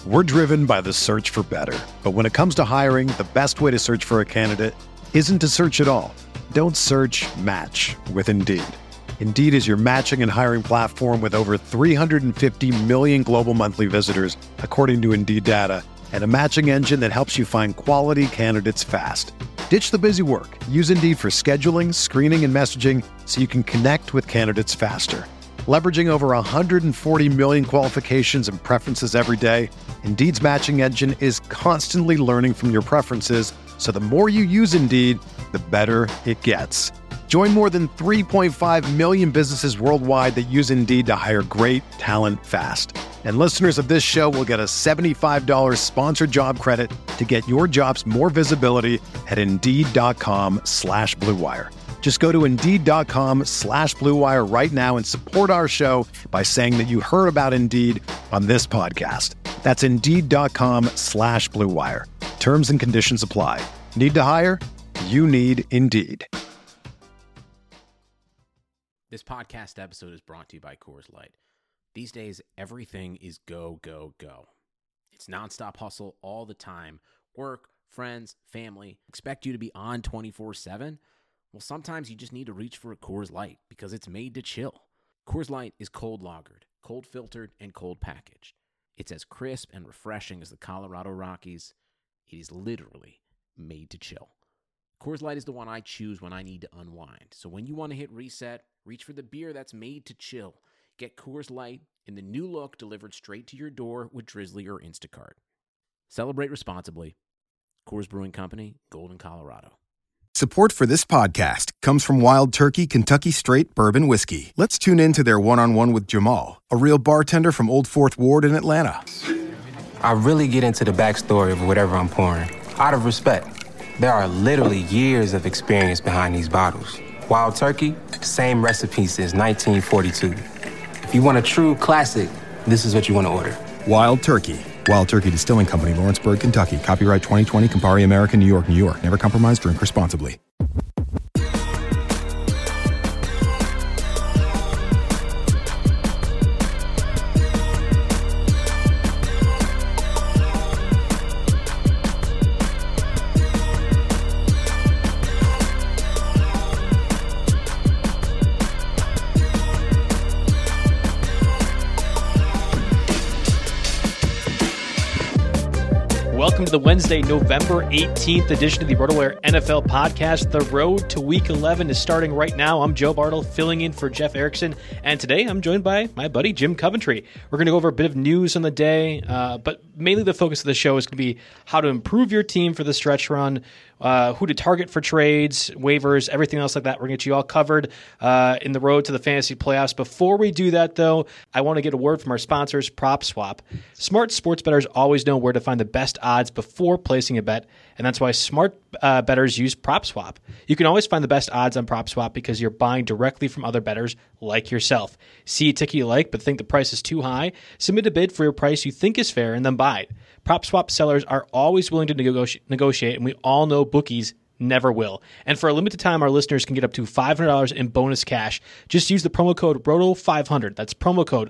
We're driven by the search for better. But when it comes to hiring, the best way to search for a candidate isn't to search at all. Don't search, match with Indeed. Indeed is your matching and hiring platform with over 350 million global monthly visitors, according to Indeed data, and a matching engine that helps you find quality candidates fast. Ditch the busy work. Use Indeed for scheduling, screening, and messaging so you can connect with candidates faster. Leveraging over 140 million qualifications and preferences every day, Indeed's matching engine is constantly learning from your preferences, so the more you use Indeed, the better it gets. Join more than 3.5 million businesses worldwide that use Indeed to hire great talent fast. And listeners of this show will get a $75 sponsored job credit to get your jobs more visibility at Indeed.com/Blue Wire. Just go to Indeed.com/Blue Wire right now and support our show by saying that you heard about Indeed on this podcast. That's Indeed.com/Blue Wire. Terms and conditions apply. Need to hire? You need Indeed. This podcast episode is brought to you by Coors Light. These days, everything is go, go, go. It's nonstop hustle all the time. Work, friends, family, expect you to be on 24/7. Well, sometimes you just need to reach for a Coors Light because it's made to chill. Coors Light is cold lagered, cold filtered, and cold packaged. It's as crisp and refreshing as the Colorado Rockies. It is literally made to chill. Coors Light is the one I choose when I need to unwind. So when you want to hit reset, reach for the beer that's made to chill. Get Coors Light in the new look delivered straight to your door with Drizzly or Instacart. Celebrate responsibly. Coors Brewing Company, Golden, Colorado. Support for this podcast comes from Wild Turkey Kentucky Straight Bourbon Whiskey. Let's tune in to their one-on-one with Jamal, a real bartender from Old Fourth Ward in Atlanta. I really get into the backstory of whatever I'm pouring, out of respect. There are literally years of experience behind these bottles. Wild Turkey, same recipe since 1942. If you want a true classic, this is what you want to order. Wild Turkey. Wild Turkey Distilling Company, Lawrenceburg, Kentucky. Copyright 2020, Campari American, New York, New York. Never compromise, drink responsibly. Welcome to the Wednesday, November 18th edition of the RotoWire NFL podcast. The road to Week 11 is starting right now. I'm Joe Bartle, filling in for Jeff Erickson, and today I'm joined by my buddy Jim Coventry. We're going to go over a bit of news on the day, but mainly the focus of the show is going to be how to improve your team for the stretch run, who to target for trades, waivers, everything else like that. We're going to get you all covered in the road to the fantasy playoffs. Before we do that, though, I want to get a word from our sponsors, PropSwap. Smart sports bettors always know where to find the best odds before placing a bet, and that's why smart bettors use PropSwap. You can always find the best odds on PropSwap because you're buying directly from other bettors like yourself. See a ticket you like but think the price is too high? Submit a bid for your price you think is fair and then buy it. PropSwap sellers are always willing to negotiate, and we all know bookies never will. And for a limited time, our listeners can get up to $500 in bonus cash. Just use the promo code ROTO500. That's promo code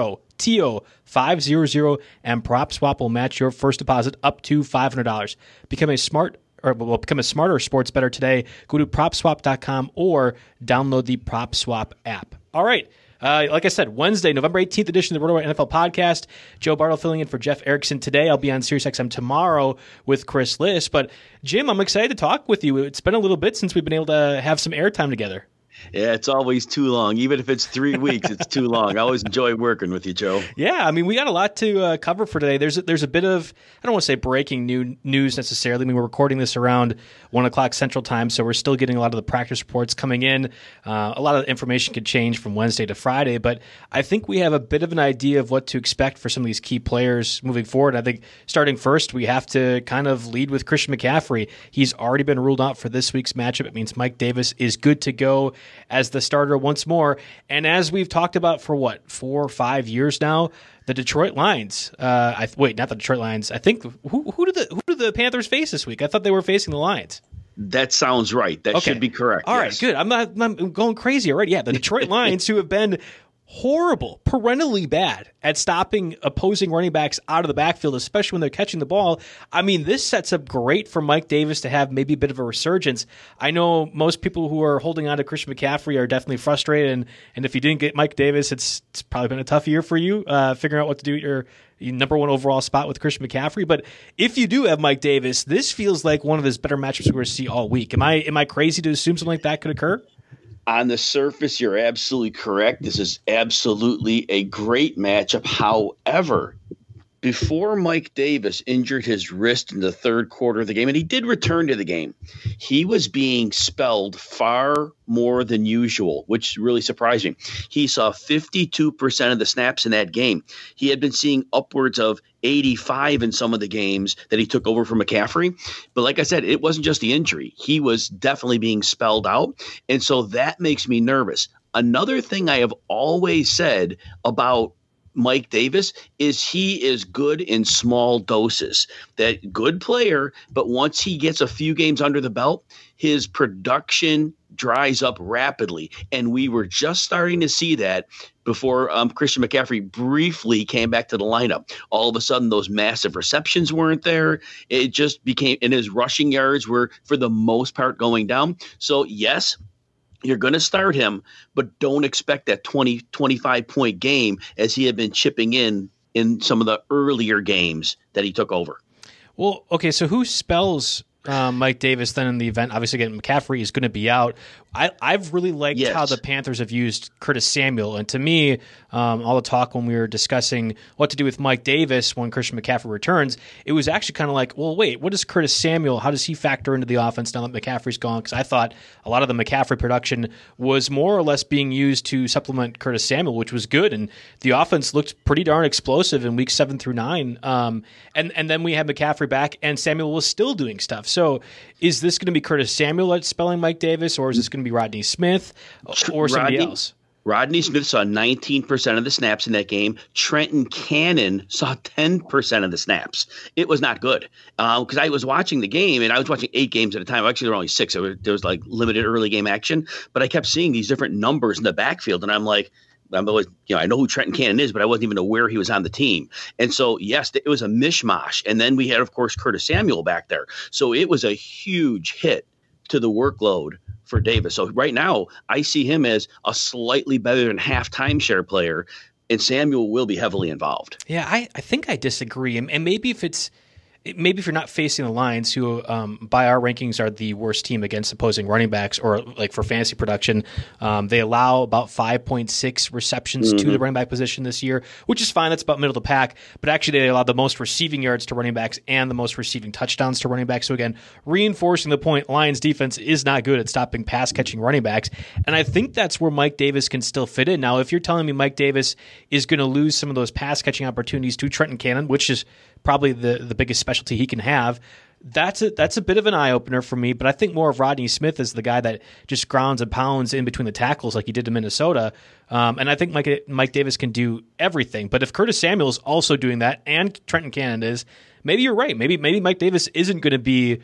ROTO500, and PropSwap will match your first deposit up to $500. Become a smarter sports bettor today. Go to PropSwap.com or download the PropSwap app. All right. Like I said, Wednesday, November 18th edition of the RotoWire NFL podcast. Joe Bartle filling in for Jeff Erickson today. I'll be on SiriusXM tomorrow with Chris Liss. But, Jim, I'm excited to talk with you. It's been a little bit since we've been able to have some airtime together. Yeah, it's always too long. Even if it's 3 weeks, it's too long. I always enjoy working with you, Joe. Yeah, I mean, we got a lot to cover for today. There's a bit of, I don't want to say breaking news necessarily. I mean, we're recording this around 1 o'clock Central Time, so we're still getting a lot of the practice reports coming in. A lot of the information could change from Wednesday to Friday, but I think we have a bit of an idea of what to expect for some of these key players moving forward. I think starting first, we have to kind of lead with Christian McCaffrey. He's already been ruled out for this week's matchup. It means Mike Davis is good to go as the starter once more. And as we've talked about for 4 or 5 years now, the Detroit Lions. Not the Detroit Lions. I think who do the Panthers face this week? I thought they were facing the Lions. That sounds right. That should be correct. All yes. right, good. I'm going crazy already. Yeah, the Detroit Lions, who have been horrible, perennially bad at stopping opposing running backs out of the backfield, especially when they're catching the ball. I mean, this sets up great for Mike Davis to have maybe a bit of a resurgence. I know most people who are holding on to Christian McCaffrey are definitely frustrated, and if you didn't get Mike Davis, it's probably been a tough year for you figuring out what to do at your number one overall spot with Christian McCaffrey. But if you do have Mike Davis, this feels like one of his better matchups we're going to see all week. Am I crazy to assume something like that could occur? On the surface, you're absolutely correct. This is absolutely a great matchup. However, before Mike Davis injured his wrist in the third quarter of the game, and he did return to the game, he was being spelled far more than usual, which really surprised me. He saw 52% of the snaps in that game. He had been seeing upwards of 85 in some of the games that he took over from McCaffrey. But like I said, it wasn't just the injury. He was definitely being spelled out. And so that makes me nervous. Another thing I have always said about Mike Davis is he is good in small doses. That good player, but once he gets a few games under the belt, his production dries up rapidly. And we were just starting to see that before Christian McCaffrey briefly came back to the lineup. All of a sudden, those massive receptions weren't there. It just became, and his rushing yards were, for the most part, going down. So, yes, you're going to start him, but don't expect that 20-25-point game as he had been chipping in some of the earlier games that he took over. Well, okay, so who spells Mike Davis then in the event? Obviously, again, McCaffrey is going to be out. I've really liked how the Panthers have used Curtis Samuel. And to me, all the talk when we were discussing what to do with Mike Davis when Christian McCaffrey returns, it was actually kind of like, well, wait, what is Curtis Samuel? How does he factor into the offense now that McCaffrey's gone? Because I thought a lot of the McCaffrey production was more or less being used to supplement Curtis Samuel, which was good. And the offense looked pretty darn explosive in weeks 7 through 9. And then we had McCaffrey back, and Samuel was still doing stuff. So is this going to be Curtis Samuel that's spelling Mike Davis, or is this going to be Rodney Smith or somebody else? Rodney Smith saw 19% of the snaps in that game. Trenton Cannon saw 10% of the snaps. It was not good because I was watching the game, and I was watching 8 games at a time. Actually, there were only 6. There was like limited early game action, but I kept seeing these different numbers in the backfield, and I'm like, I know who Trenton Cannon is, but I wasn't even aware he was on the team. And so, yes, it was a mishmash. And then we had, of course, Curtis Samuel back there. So it was a huge hit to the workload for Davis. So right now, I see him as a slightly better than half timeshare player, and Samuel will be heavily involved. Yeah, I think I disagree. And maybe if you're not facing the Lions, who by our rankings are the worst team against opposing running backs, or like for fantasy production, they allow about 5.6 receptions to the running back position this year, which is fine. That's about middle of the pack. But actually, they allow the most receiving yards to running backs and the most receiving touchdowns to running backs. So again, reinforcing the point, Lions defense is not good at stopping pass catching running backs. And I think that's where Mike Davis can still fit in. Now, if you're telling me Mike Davis is going to lose some of those pass catching opportunities to Trenton Cannon, which is probably the biggest specialty he can have, that's a bit of an eye-opener for me. But I think more of Rodney Smith as the guy that just grounds and pounds in between the tackles like he did in Minnesota. And I think Mike Davis can do everything. But if Curtis Samuel is also doing that, and Trenton Cannon is, maybe you're right. Maybe Mike Davis isn't going to be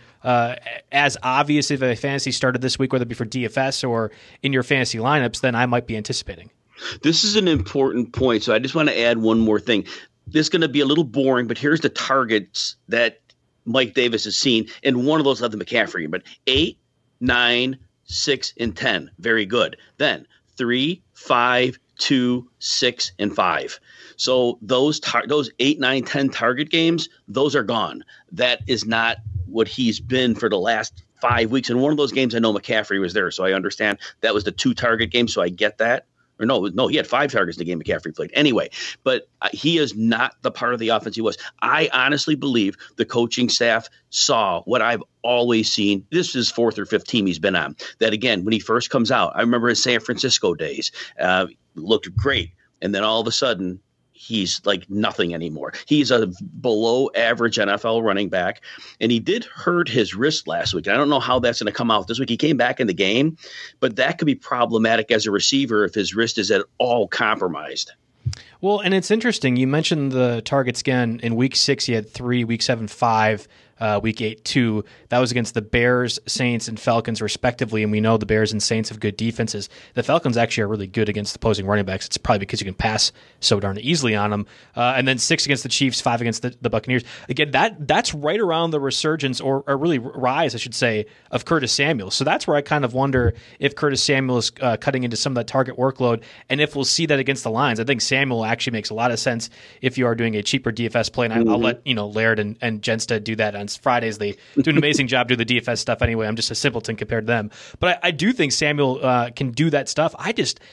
as obvious if a fantasy started this week, whether it be for DFS or in your fantasy lineups, than I might be anticipating. This is an important point. So I just want to add one more thing. This is going to be a little boring, but here's the targets that Mike Davis has seen. And one of those led to McCaffrey, but 8, 9, 6, and 10. Very good. Then 3, 5, 2, 6, and 5. So those 8, 9, 10 target games, those are gone. That is not what he's been for the last 5 weeks. And one of those games, I know McCaffrey was there, so I understand that was the 2 target game, so I get that. Or no, he had 5 targets in the game McCaffrey played. Anyway, but he is not the part of the offense he was. I honestly believe the coaching staff saw what I've always seen. This is 4th or 5th team he's been on. That, again, when he first comes out, I remember his San Francisco days, looked great. And then all of a sudden, he's like nothing anymore. He's a below average NFL running back, and he did hurt his wrist last week. I don't know how that's going to come out this week. He came back in the game, but that could be problematic as a receiver if his wrist is at all compromised. Well, and it's interesting. You mentioned the targets again. In week 6, he had 3, week 7, 5. week 8-2. That was against the Bears, Saints, and Falcons, respectively. And we know the Bears and Saints have good defenses. The Falcons actually are really good against opposing running backs. It's probably because you can pass so darn easily on them. And then 6 against the Chiefs, 5 against the Buccaneers. Again, that's right around the resurgence, or really rise, I should say, of Curtis Samuel. So that's where I kind of wonder if Curtis Samuel is cutting into some of that target workload, and if we'll see that against the Lions. I think Samuel actually makes a lot of sense if you are doing a cheaper DFS play. And I'll let Laird and Jenstead do that on Fridays. They do an amazing job doing the DFS stuff anyway. I'm just a simpleton compared to them. But I do think Samuel can do that stuff. I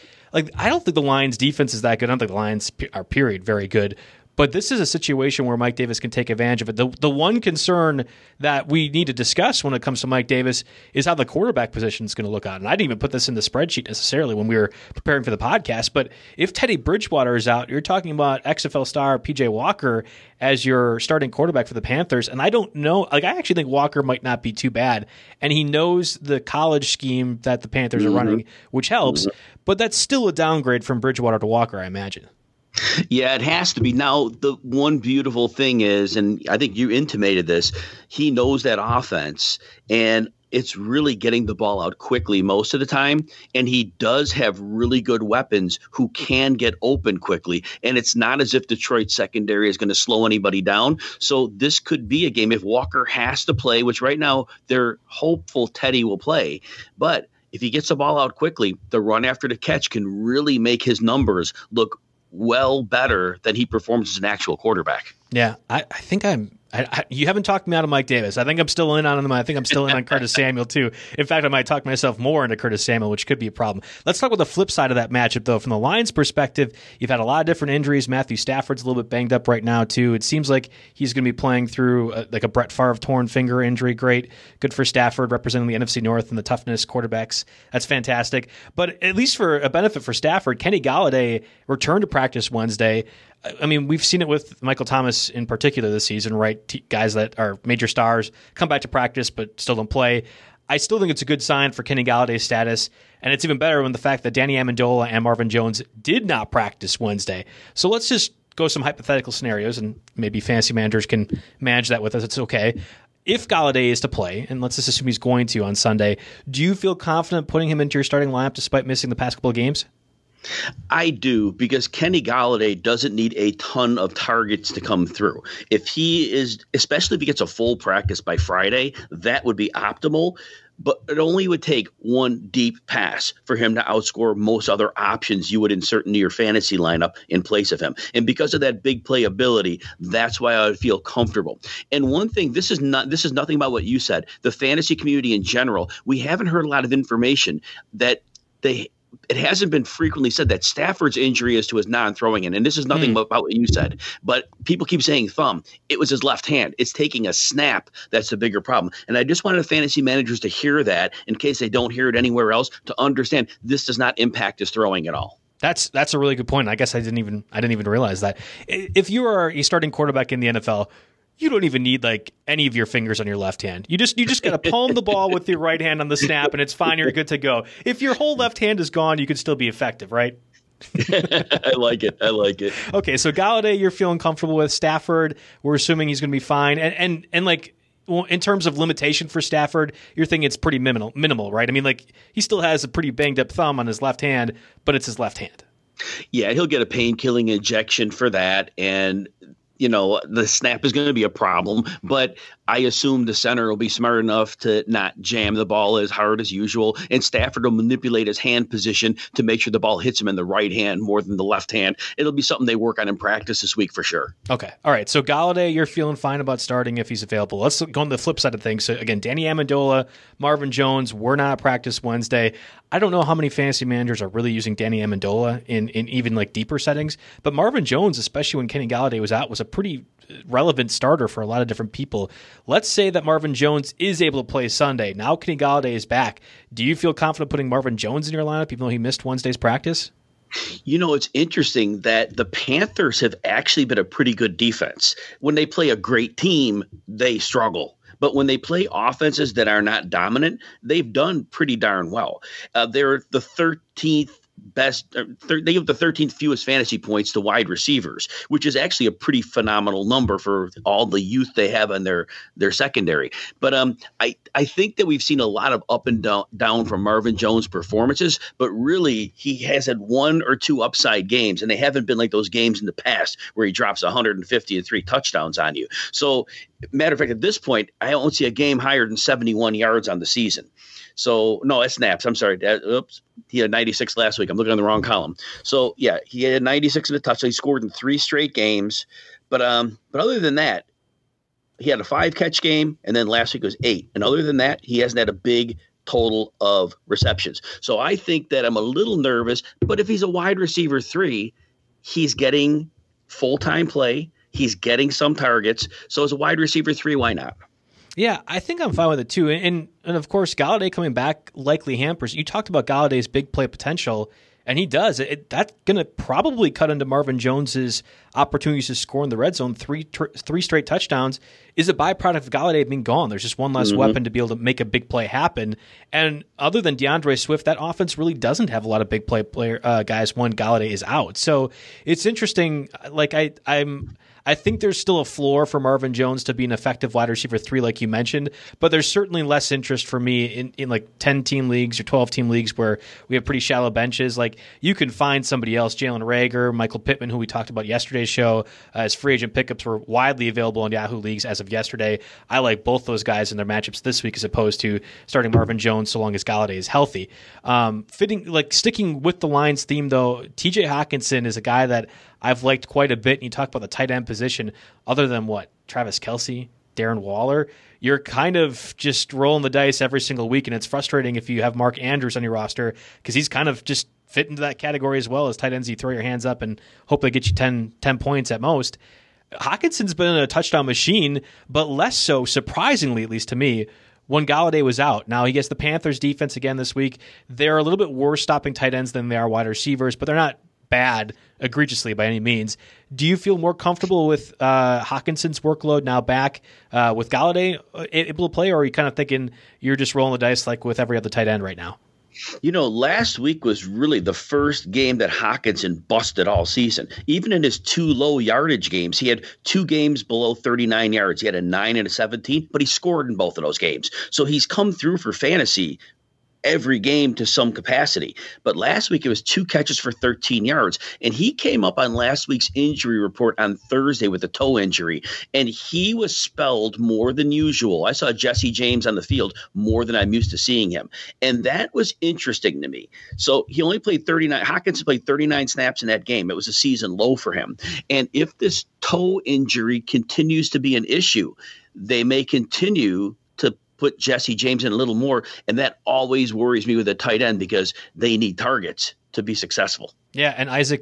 don't think the Lions' defense is that good. I don't think the Lions are, period, very good. But this is a situation where Mike Davis can take advantage of it. The one concern that we need to discuss when it comes to Mike Davis is how the quarterback position is going to look out. And I didn't even put this in the spreadsheet necessarily when we were preparing for the podcast. But if Teddy Bridgewater is out, you're talking about XFL star P.J. Walker as your starting quarterback for the Panthers. And I don't know. I actually think Walker might not be too bad. And he knows the college scheme that the Panthers are running, which helps. But that's still a downgrade from Bridgewater to Walker, I imagine. Yeah, it has to be. Now, the one beautiful thing is, and I think you intimated this, he knows that offense, and it's really getting the ball out quickly most of the time. And he does have really good weapons who can get open quickly. And it's not as if Detroit's secondary is going to slow anybody down. So this could be a game if Walker has to play, which right now they're hopeful Teddy will play. But if he gets the ball out quickly, the run after the catch can really make his numbers look well better than he performs as an actual quarterback. Yeah, I think you haven't talked me out of Mike Davis. I think I'm still in on him. I think I'm still in on Curtis Samuel too. In fact, I might talk myself more into Curtis Samuel, which could be a problem. Let's talk about the flip side of that matchup, though. From the Lions' perspective, you've had a lot of different injuries. Matthew Stafford's a little bit banged up right now too. It seems like he's going to be playing through like a Brett Favre torn finger injury. Great, good for Stafford representing the NFC North and the toughness quarterbacks. That's fantastic. But at least for a benefit for Stafford, Kenny Golladay returned to practice Wednesday. I mean, we've seen it with Michael Thomas in particular this season, right? Guys that are major stars come back to practice but still don't play. I still think it's a good sign for Kenny Galladay's status, and it's even better when the fact that Danny Amendola and Marvin Jones did not practice Wednesday. So let's just go some hypothetical scenarios, and maybe fantasy managers can manage that with us. It's okay. If Golladay is to play, and let's just assume he's going to on Sunday, do you feel confident putting him into your starting lineup despite missing the past couple of games? I do, because Kenny Golladay doesn't need a ton of targets to come through. If he is, especially if he gets a full practice by Friday, that would be optimal. But it only would take one deep pass for him to outscore most other options you would insert into your fantasy lineup in place of him. And because of that big playability, that's why I would feel comfortable. And one thing, this is nothing about what you said. The fantasy community in general, we haven't heard a lot of information that it hasn't been frequently said that Stafford's injury is to his non-throwing hand. And this is nothing about what you said, but people keep saying thumb. It was his left hand. It's taking a snap that's the bigger problem. And I just wanted fantasy managers to hear that in case they don't hear it anywhere else, to understand this does not impact his throwing at all. That's a really good point. I guess I didn't even realize that. If you are a starting quarterback in the NFL, you don't even need like any of your fingers on your left hand. You just got to palm the ball with your right hand on the snap, and it's fine. You're good to go. If your whole left hand is gone, you can still be effective, right? I like it. Okay, so Golladay, you're feeling comfortable with. Stafford, we're assuming he's going to be fine. And like, well, in terms of limitation for Stafford, you're thinking it's pretty minimal, right? I mean, like, he still has a pretty banged up thumb on his left hand, but it's his left hand. Yeah, he'll get a pain-killing injection for that, and the snap is going to be a problem, but I assume the center will be smart enough to not jam the ball as hard as usual, and Stafford will manipulate his hand position to make sure the ball hits him in the right hand more than the left hand. It'll be something they work on in practice this week for sure. Okay. All right. So Golladay, you're feeling fine about starting if he's available. Let's go on the flip side of things. So again, Danny Amendola, Marvin Jones were not at practice Wednesday. I don't know how many fantasy managers are really using Danny Amendola in even like deeper settings, but Marvin Jones, especially when Kenny Golladay was out, was a pretty relevant starter for a lot of different people. Let's say that Marvin Jones is able to play Sunday. Now Kenny Golladay is back. Do you feel confident putting Marvin Jones in your lineup even though he missed Wednesday's practice? It's interesting that the Panthers have actually been a pretty good defense. When they play a great team, they struggle. But when they play offenses that are not dominant, they've done pretty darn well. They're the 13th they give the 13th fewest fantasy points to wide receivers, which is actually a pretty phenomenal number for all the youth they have in their secondary. But I think that we've seen a lot of up and down from Marvin Jones' performances, but really he has had 1 or 2 upside games, and they haven't been like those games in the past where he drops 150 and 3 touchdowns on you. So, matter of fact, at this point, I don't see a game higher than 71 yards on the season. So, no, that's snaps. I'm sorry. Oops. He had 96 last week. I'm looking on the wrong column. So, yeah, he had 96 in a touchdown. He scored in 3 straight games. But other than that, he had a 5-catch game, and then last week was 8. And other than that, he hasn't had a big total of receptions. So I think that I'm a little nervous. But if he's a wide receiver 3, he's getting full-time play. He's getting some targets. So as a wide receiver 3, why not? Yeah, I think I'm fine with it too. And of course, Golladay coming back likely hampers. You talked about Galladay's big play potential, and he does. That's going to probably cut into Marvin Jones's opportunities to score in the red zone. Three straight touchdowns is a byproduct of Golladay being gone. There's just one less weapon to be able to make a big play happen. And other than DeAndre Swift, that offense really doesn't have a lot of big play guys when Golladay is out. So it's interesting. Like I think there's still a floor for Marvin Jones to be an effective wide receiver 3, like you mentioned, but there's certainly less interest for me in like 10-team leagues or 12-team leagues where we have pretty shallow benches. Like you can find somebody else, Jalen Reagor, Michael Pittman, who we talked about yesterday's show, as free agent pickups were widely available in Yahoo leagues as of yesterday. I like both those guys in their matchups this week as opposed to starting Marvin Jones so long as Golladay is healthy. Sticking with the Lions theme though, TJ Hockenson is a guy that I've liked quite a bit. And you talk about the tight end position, other than Travis Kelce, Darren Waller, you're kind of just rolling the dice every single week. And it's frustrating if you have Mark Andrews on your roster because he's kind of just fit into that category as well as tight ends. You throw your hands up and hope they get you 10 points at most. Hawkinson's been a touchdown machine, but less so, surprisingly, at least to me, when Golladay was out. Now, he gets the Panthers defense again this week. They're a little bit worse stopping tight ends than they are wide receivers, but they're not bad egregiously by any means. Do you feel more comfortable with Hawkinson's workload now back with Golladay able to play, or are you kind of thinking you're just rolling the dice like with every other tight end right now? Last week was really the first game that Hockenson busted all season. Even in his 2 low yardage games, he had 2 games below 39 yards. He had a 9 and a 17, but he scored in both of those games. So he's come through for fantasy every game to some capacity. But last week it was 2 catches for 13 yards. And he came up on last week's injury report on Thursday with a toe injury. And he was spelled more than usual. I saw Jesse James on the field more than I'm used to seeing him. And that was interesting to me. So he only played 39. Hockenson played 39 snaps in that game. It was a season low for him. And if this toe injury continues to be an issue, they may continue to put Jesse James in a little more, and that always worries me with a tight end because they need targets to be successful. Yeah, and Isaac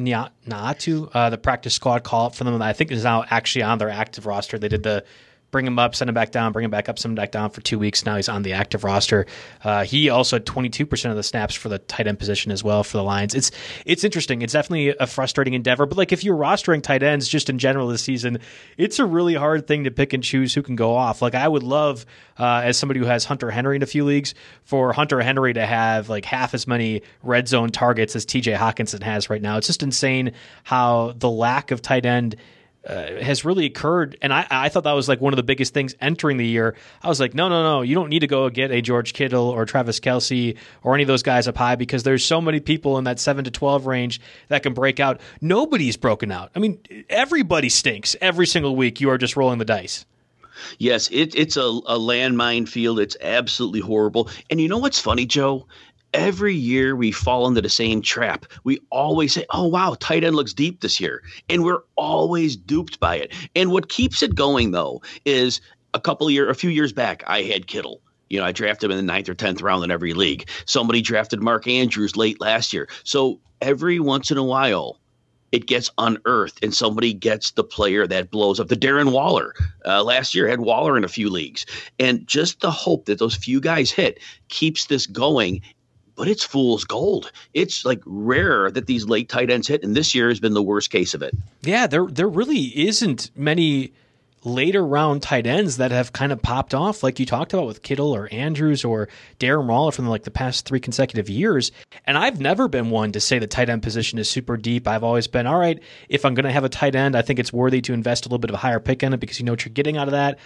Naatu, the practice squad call-up for them, I think is now actually on their active roster. They did the bring him up, send him back down, bring him back up, send him back down for 2 weeks. Now he's on the active roster. He also had 22% of the snaps for the tight end position as well for the Lions. It's interesting. It's definitely a frustrating endeavor. But like if you're rostering tight ends just in general this season, it's a really hard thing to pick and choose who can go off. Like I would love, as somebody who has Hunter Henry in a few leagues, for Hunter Henry to have like half as many red zone targets as TJ Hockenson has right now. It's just insane how the lack of tight end has really occurred. And I thought that was like one of the biggest things entering the year. I was like, no, you don't need to go get a George Kittle or Travis Kelce or any of those guys up high because there's so many people in that 7 to 12 range that can break out. Nobody's broken out. I mean, everybody stinks every single week. You are just rolling the dice. Yes, it's a landmine field. It's absolutely horrible. And you know what's funny, Joe? Every year we fall into the same trap. We always say, oh, wow, tight end looks deep this year. And we're always duped by it. And what keeps it going, though, is a few years back, I had Kittle. I drafted him in the 9th or 10th round in every league. Somebody drafted Mark Andrews late last year. So every once in a while, it gets unearthed and somebody gets the player that blows up. The Darren Waller last year had Waller in a few leagues. And just the hope that those few guys hit keeps this going. But it's fool's gold. It's like rare that these late tight ends hit, and this year has been the worst case of it. Yeah, there really isn't many later round tight ends that have kind of popped off, like you talked about with Kittle or Andrews or Darren Waller from like the past 3 consecutive years. And I've never been one to say the tight end position is super deep. I've always been, all right, if I'm going to have a tight end, I think it's worthy to invest a little bit of a higher pick in it because you know what you're getting out of that.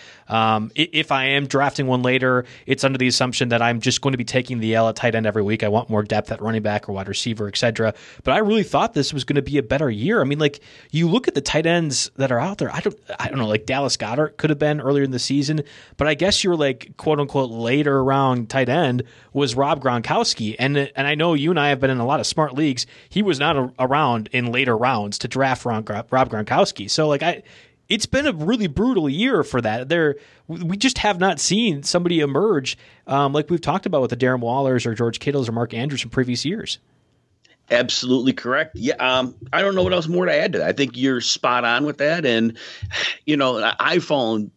If I am drafting one later, it's under the assumption that I'm just going to be taking the L at tight end every week. I want more depth at running back or wide receiver, etc. But I really thought this was going to be a better year. I mean, like you look at the tight ends that are out there. I don't know, like Dallas Goedert could have been earlier in the season, but I guess your like quote unquote later round tight end was Rob Gronkowski, and I know you and I have been in a lot of smart leagues. He was not around in later rounds to draft Rob Gronkowski. So like it's been a really brutal year for that. We just have not seen somebody emerge like we've talked about with the Darren Wallers or George Kittles or Mark Andrews from previous years. Absolutely correct. Yeah, I don't know what else more to add to that. I think you're spot on with that. And, you know, I've fallen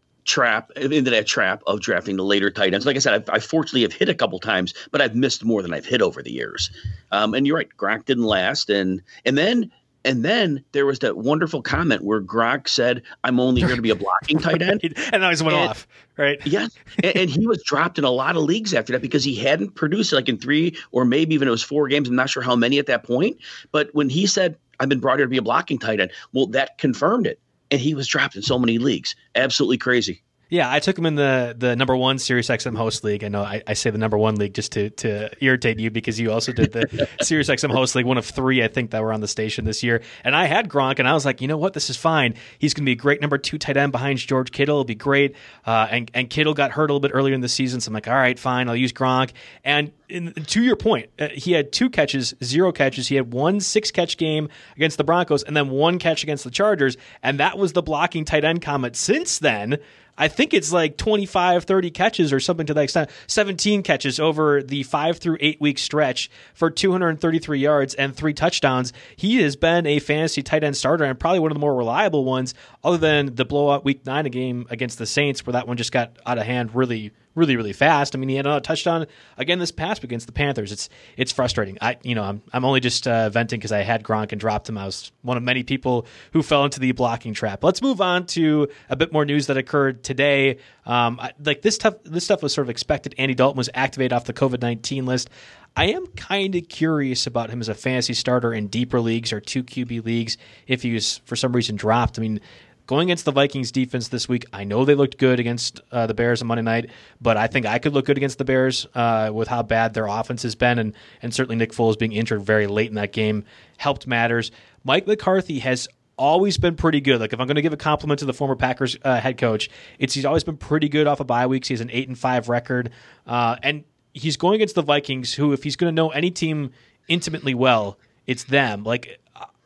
into that trap of drafting the later tight ends. Like I said, I fortunately have hit a couple times, but I've missed more than I've hit over the years. And you're right, Gronk didn't last. And then there was that wonderful comment where Gronk said, I'm only here to be a blocking tight end. And I always went off, right? Yeah. And he was dropped in a lot of leagues after that because he hadn't produced like in 3 or maybe even it was 4 games. I'm not sure how many at that point. But when he said, I've been brought here to be a blocking tight end, well, that confirmed it. And he was dropped in so many leagues. Absolutely crazy. Yeah, I took him in the number 1 SiriusXM host league. I know I say the number 1 league just to irritate you because you also did the SiriusXM host league, one of 3, I think, that were on the station this year. And I had Gronk, and I was like, you know what? This is fine. He's going to be a great number 2 tight end behind George Kittle. It'll be great. And Kittle got hurt a little bit earlier in the season, so I'm like, all right, fine. I'll use Gronk. And to your point, he had 2 catches, 0 catches. He had 1 6-catch game against the Broncos and then 1 catch against the Chargers. And that was the blocking tight end comment. Since then, I think it's like 25, 30 catches or something to that extent. 17 catches over the 5 through 8 week stretch for 233 yards and 3 touchdowns. He has been a fantasy tight end starter and probably one of the more reliable ones, other than the blowout week 9 game against the Saints, where that one just got out of hand really fast. I mean, he had another touchdown again this past week against the Panthers. It's frustrating. I'm only just venting because I had Gronk and dropped him. I was one of many people who fell into the blocking trap. Let's move on to a bit more news that occurred today. This stuff was sort of expected. Andy Dalton was activated off the COVID-19 list. I am kind of curious about him as a fantasy starter in deeper leagues or 2 QB leagues if he was for some reason dropped. I mean, going against the Vikings defense this week, I know they looked good against the Bears on Monday night, but I think I could look good against the Bears with how bad their offense has been, and certainly Nick Foles being injured very late in that game helped matters. Mike McCarthy has always been pretty good. Like, if I'm going to give a compliment to the former Packers head coach, he's always been pretty good off of bye weeks. He has an 8-5 record, and he's going against the Vikings, who, if he's going to know any team intimately well, it's them. Like,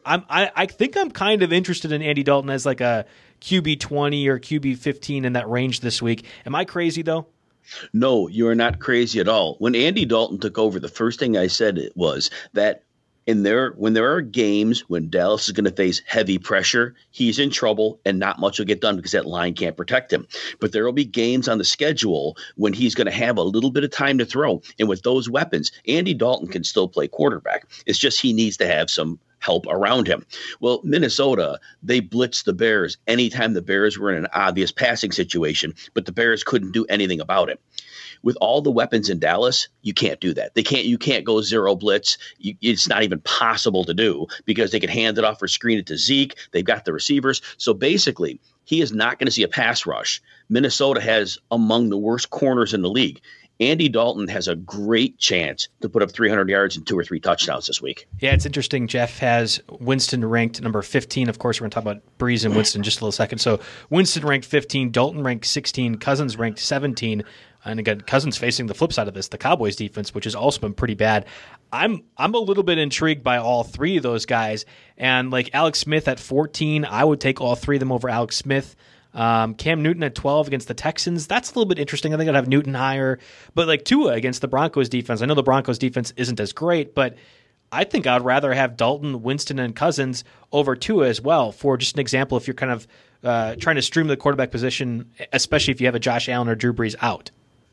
I think I'm kind of interested in Andy Dalton as like a QB 20 or QB 15 in that range this week. Am I crazy though? No, you are not crazy at all. When Andy Dalton took over, the first thing I said was that when there are games when Dallas is going to face heavy pressure, he's in trouble and not much will get done because that line can't protect him. But there will be games on the schedule when he's going to have a little bit of time to throw. And with those weapons, Andy Dalton can still play quarterback. It's just he needs to have some help around him. Well, Minnesota, they blitzed the Bears anytime the Bears were in an obvious passing situation, but the Bears couldn't do anything about it. With all the weapons in Dallas, you can't do that. You can't go 0 blitz. It's not even possible to do because they can hand it off or screen it to Zeke. They've got the receivers. So basically, he is not going to see a pass rush. Minnesota has among the worst corners in the league. Andy Dalton has a great chance to put up 300 yards and 2 or 3 touchdowns this week. Yeah, it's interesting. Jeff has Winston ranked number 15. Of course, we're going to talk about Breeze and Winston in just a little second. So Winston ranked 15, Dalton ranked 16, Cousins ranked 17. And again, Cousins facing the flip side of this, the Cowboys defense, which has also been pretty bad. I'm a little bit intrigued by all 3 of those guys. And like Alex Smith at 14, I would take all 3 of them over Alex Smith. Cam Newton at 12 against the Texans. That's a little bit interesting. I think I'd have Newton higher. But like Tua against the Broncos defense. I know the Broncos defense isn't as great, but I think I'd rather have Dalton, Winston, and Cousins over Tua as well, for just an example if you're kind of trying to stream the quarterback position, especially if you have a Josh Allen or Drew Brees out.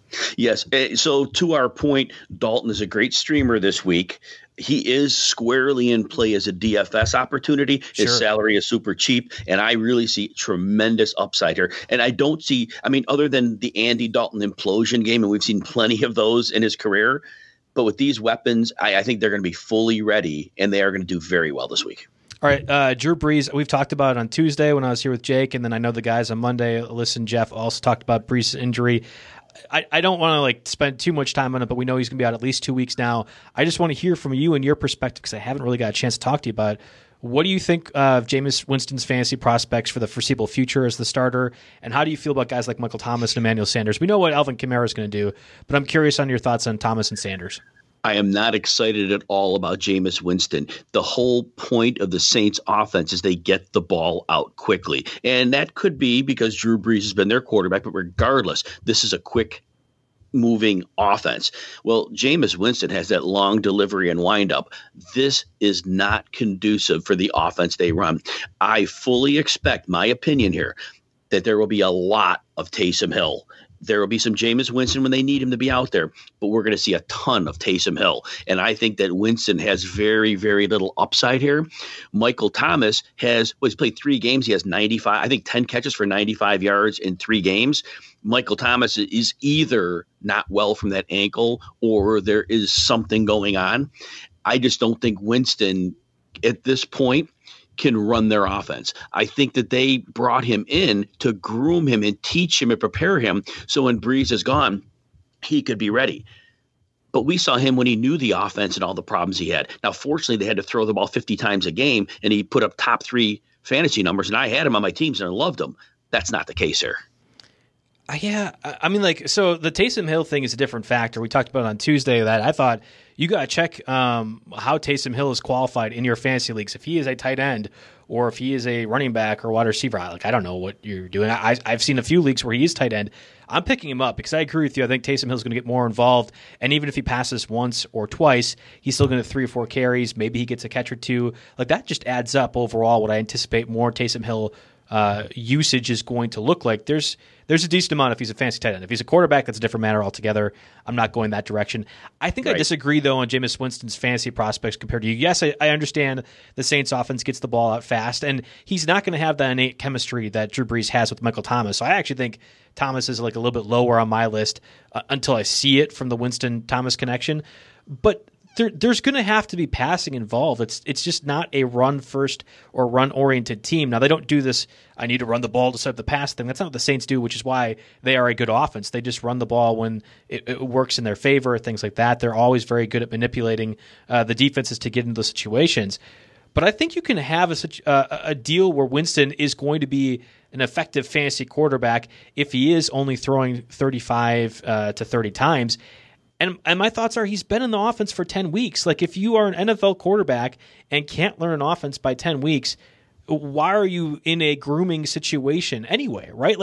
Yes. So to our point, Dalton is a great streamer this week. He is squarely in play as a DFS opportunity. His salary is super cheap, and I really see tremendous upside here. And I don't see, other than the Andy Dalton implosion game, and we've seen plenty of those in his career, but with these weapons, I think they're going to be fully ready, and they are going to do very well this week. All right, Drew Brees, we've talked about it on Tuesday when I was here with Jake, and then I know the guys on Monday, Alyssa and Jeff, also talked about Brees' injury. I don't want to spend too much time on it, but we know he's going to be out at least 2 weeks now. I just want to hear from you and your perspective because I haven't really got a chance to talk to you about it. What do you think of Jameis Winston's fantasy prospects for the foreseeable future as the starter? And how do you feel about guys like Michael Thomas and Emmanuel Sanders? We know what Alvin Kamara is going to do, but I'm curious on your thoughts on Thomas and Sanders. I am not excited at all about Jameis Winston. The whole point of the Saints offense is they get the ball out quickly. And that could be because Drew Brees has been their quarterback, but regardless, this is a quick moving offense. Well, Jameis Winston has that long delivery and windup. This is not conducive for the offense they run. I fully expect, my opinion here, that there will be a lot of Taysom Hill. There will be some Jameis Winston when they need him to be out there, but we're going to see a ton of Taysom Hill. And I think that Winston has very, very little upside here. Michael Thomas he's played 3 games. He has 10 catches for 95 yards in 3 games. Michael Thomas is either not well from that ankle or there is something going on. I just don't think Winston at this point can run their offense. I think that they brought him in to groom him and teach him and prepare him so when Brees is gone, he could be ready. But we saw him when he knew the offense and all the problems he had. Now, fortunately, they had to throw the ball 50 times a game, and he put up top 3 fantasy numbers, and I had him on my teams, and I loved him. That's not the case here. Yeah, so the Taysom Hill thing is a different factor. We talked about it on Tuesday that I thought you got to check how Taysom Hill is qualified in your fantasy leagues. If he is a tight end or if he is a running back or wide receiver, I don't know what you're doing. I've seen a few leagues where he is tight end. I'm picking him up because I agree with you. I think Taysom Hill is going to get more involved, and even if he passes once or twice, he's still going to have 3 or 4 carries. Maybe he gets a catch or 2. That just adds up overall what I anticipate more Taysom Hill usage is going to look like. There's a decent amount if he's a fantasy tight end. If he's a quarterback, that's a different matter altogether. I'm not going that direction. I think I disagree, though, on Jameis Winston's fantasy prospects compared to you. Yes, I understand the Saints offense gets the ball out fast, and he's not going to have that innate chemistry that Drew Brees has with Michael Thomas. So I actually think Thomas is a little bit lower on my list until I see it from the Winston-Thomas connection. But there's going to have to be passing involved. It's just not a run-first or run-oriented team. Now, they don't do this, I need to run the ball to set up the pass thing. That's not what the Saints do, which is why they are a good offense. They just run the ball when it works in their favor, things like that. They're always very good at manipulating the defenses to get into those situations. But I think you can have a deal where Winston is going to be an effective fantasy quarterback if he is only throwing 35 to 30 times. And my thoughts are he's been in the offense for 10 weeks. If you are an NFL quarterback and can't learn an offense by 10 weeks, why are you in a grooming situation anyway, right?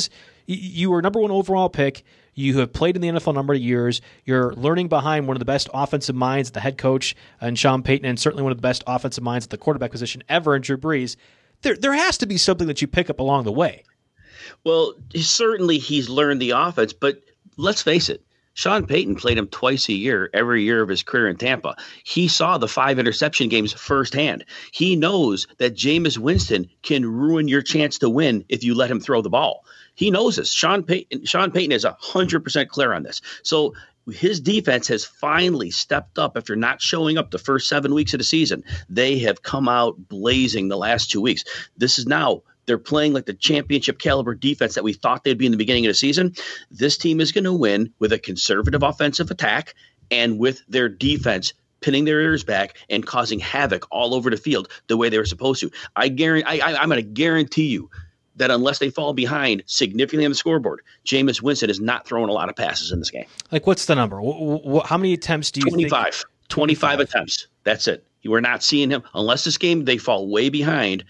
You were number 1 overall pick. You have played in the NFL a number of years. You're learning behind one of the best offensive minds, the head coach, and Sean Payton, and certainly one of the best offensive minds at the quarterback position ever in Drew Brees. There has to be something that you pick up along the way. Well, certainly he's learned the offense, but let's face it. Sean Payton played him twice a year, every year of his career in Tampa. He saw the 5 interception games firsthand. He knows that Jameis Winston can ruin your chance to win if you let him throw the ball. He knows this. Sean Payton is 100% clear on this. So his defense has finally stepped up after not showing up the first 7 weeks of the season. They have come out blazing the last 2 weeks. This is now they're playing like the championship caliber defense that we thought they'd be in the beginning of the season. This team is going to win with a conservative offensive attack and with their defense pinning their ears back and causing havoc all over the field the way they were supposed to. I'm going to guarantee you that unless they fall behind significantly on the scoreboard, Jameis Winston is not throwing a lot of passes in this game. What's the number? How many attempts do you 25. think? 25 attempts. That's it. We're not seeing him. Unless this game they fall way behind,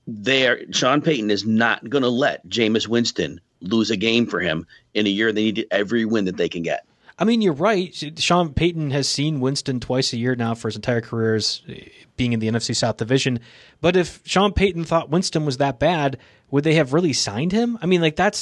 Sean Payton is not going to let Jameis Winston lose a game for him in a year they need every win that they can get. You're right. Sean Payton has seen Winston twice a year now for his entire career as being in the NFC South Division. But if Sean Payton thought Winston was that bad, would they have really signed him? That's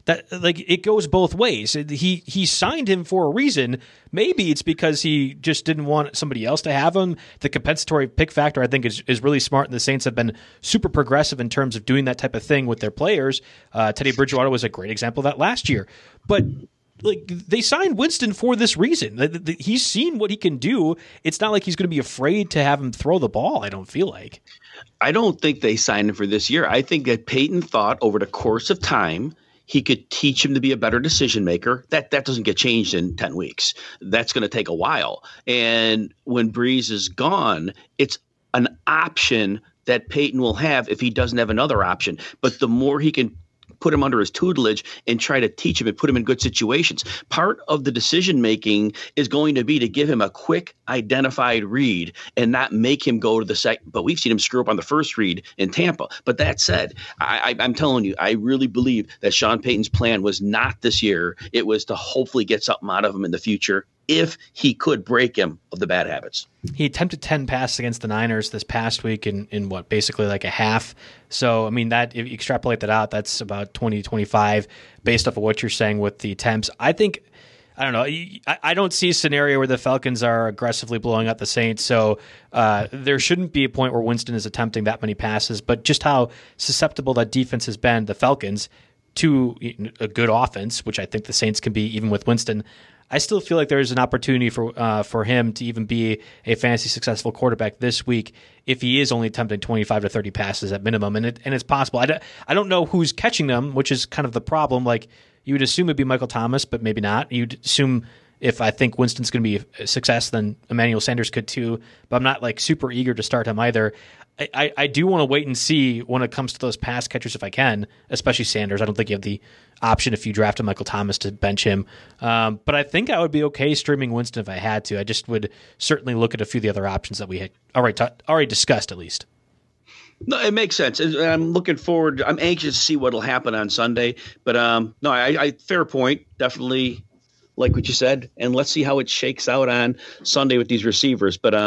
That like it goes both ways. He signed him for a reason. Maybe it's because he just didn't want somebody else to have him. The compensatory pick factor, I think, is really smart, and the Saints have been super progressive in terms of doing that type of thing with their players. Teddy Bridgewater was a great example of that last year. But like they signed Winston for this reason. He's seen what he can do. It's not like he's going to be afraid to have him throw the ball, I don't feel like. I don't think they signed him for this year. I think that Peyton thought over the course of time he could teach him to be a better decision maker. That doesn't get changed in 10 weeks. That's going to take a while. And when Brees is gone, it's an option that Peyton will have if he doesn't have another option. But the more he can put him under his tutelage and try to teach him and put him in good situations. Part of the decision making is going to be to give him a quick identified read and not make him go to the second. But we've seen him screw up on the first read in Tampa. But that said, I'm telling you, I really believe that Sean Payton's plan was not this year. It was to hopefully get something out of him in the future if he could break him of the bad habits. He attempted 10 passes against the Niners this past week in what, basically like a half. So, I mean, that if you extrapolate that out, that's about 20, 25 based off of what you're saying with the attempts. I think, I don't know, I don't see a scenario where the Falcons are aggressively blowing out the Saints. So there shouldn't be a point where Winston is attempting that many passes, but just how susceptible that defense has been, the Falcons, to a good offense, which I think the Saints can be even with Winston. I still feel like there's an opportunity for him to even be a fantasy successful quarterback this week if he is only attempting 25 to 30 passes at minimum, and it's possible. I don't know who's catching them, which is kind of the problem. Like you would assume it'd be Michael Thomas, but maybe not. You'd assume if I think Winston's going to be a success, then Emmanuel Sanders could too. But I'm not like super eager to start him either. I do want to wait and see when it comes to those pass catchers if I can, especially Sanders. I don't think you have the option if you drafted Michael Thomas to bench him. But I think I would be okay streaming Winston if I had to. I just would certainly look at a few of the other options that we had already discussed at least. No, it makes sense. I'm looking forward. I'm anxious to see what will happen on Sunday. But no, I fair point. Definitely like what you said. And let's see how it shakes out on Sunday with these receivers. But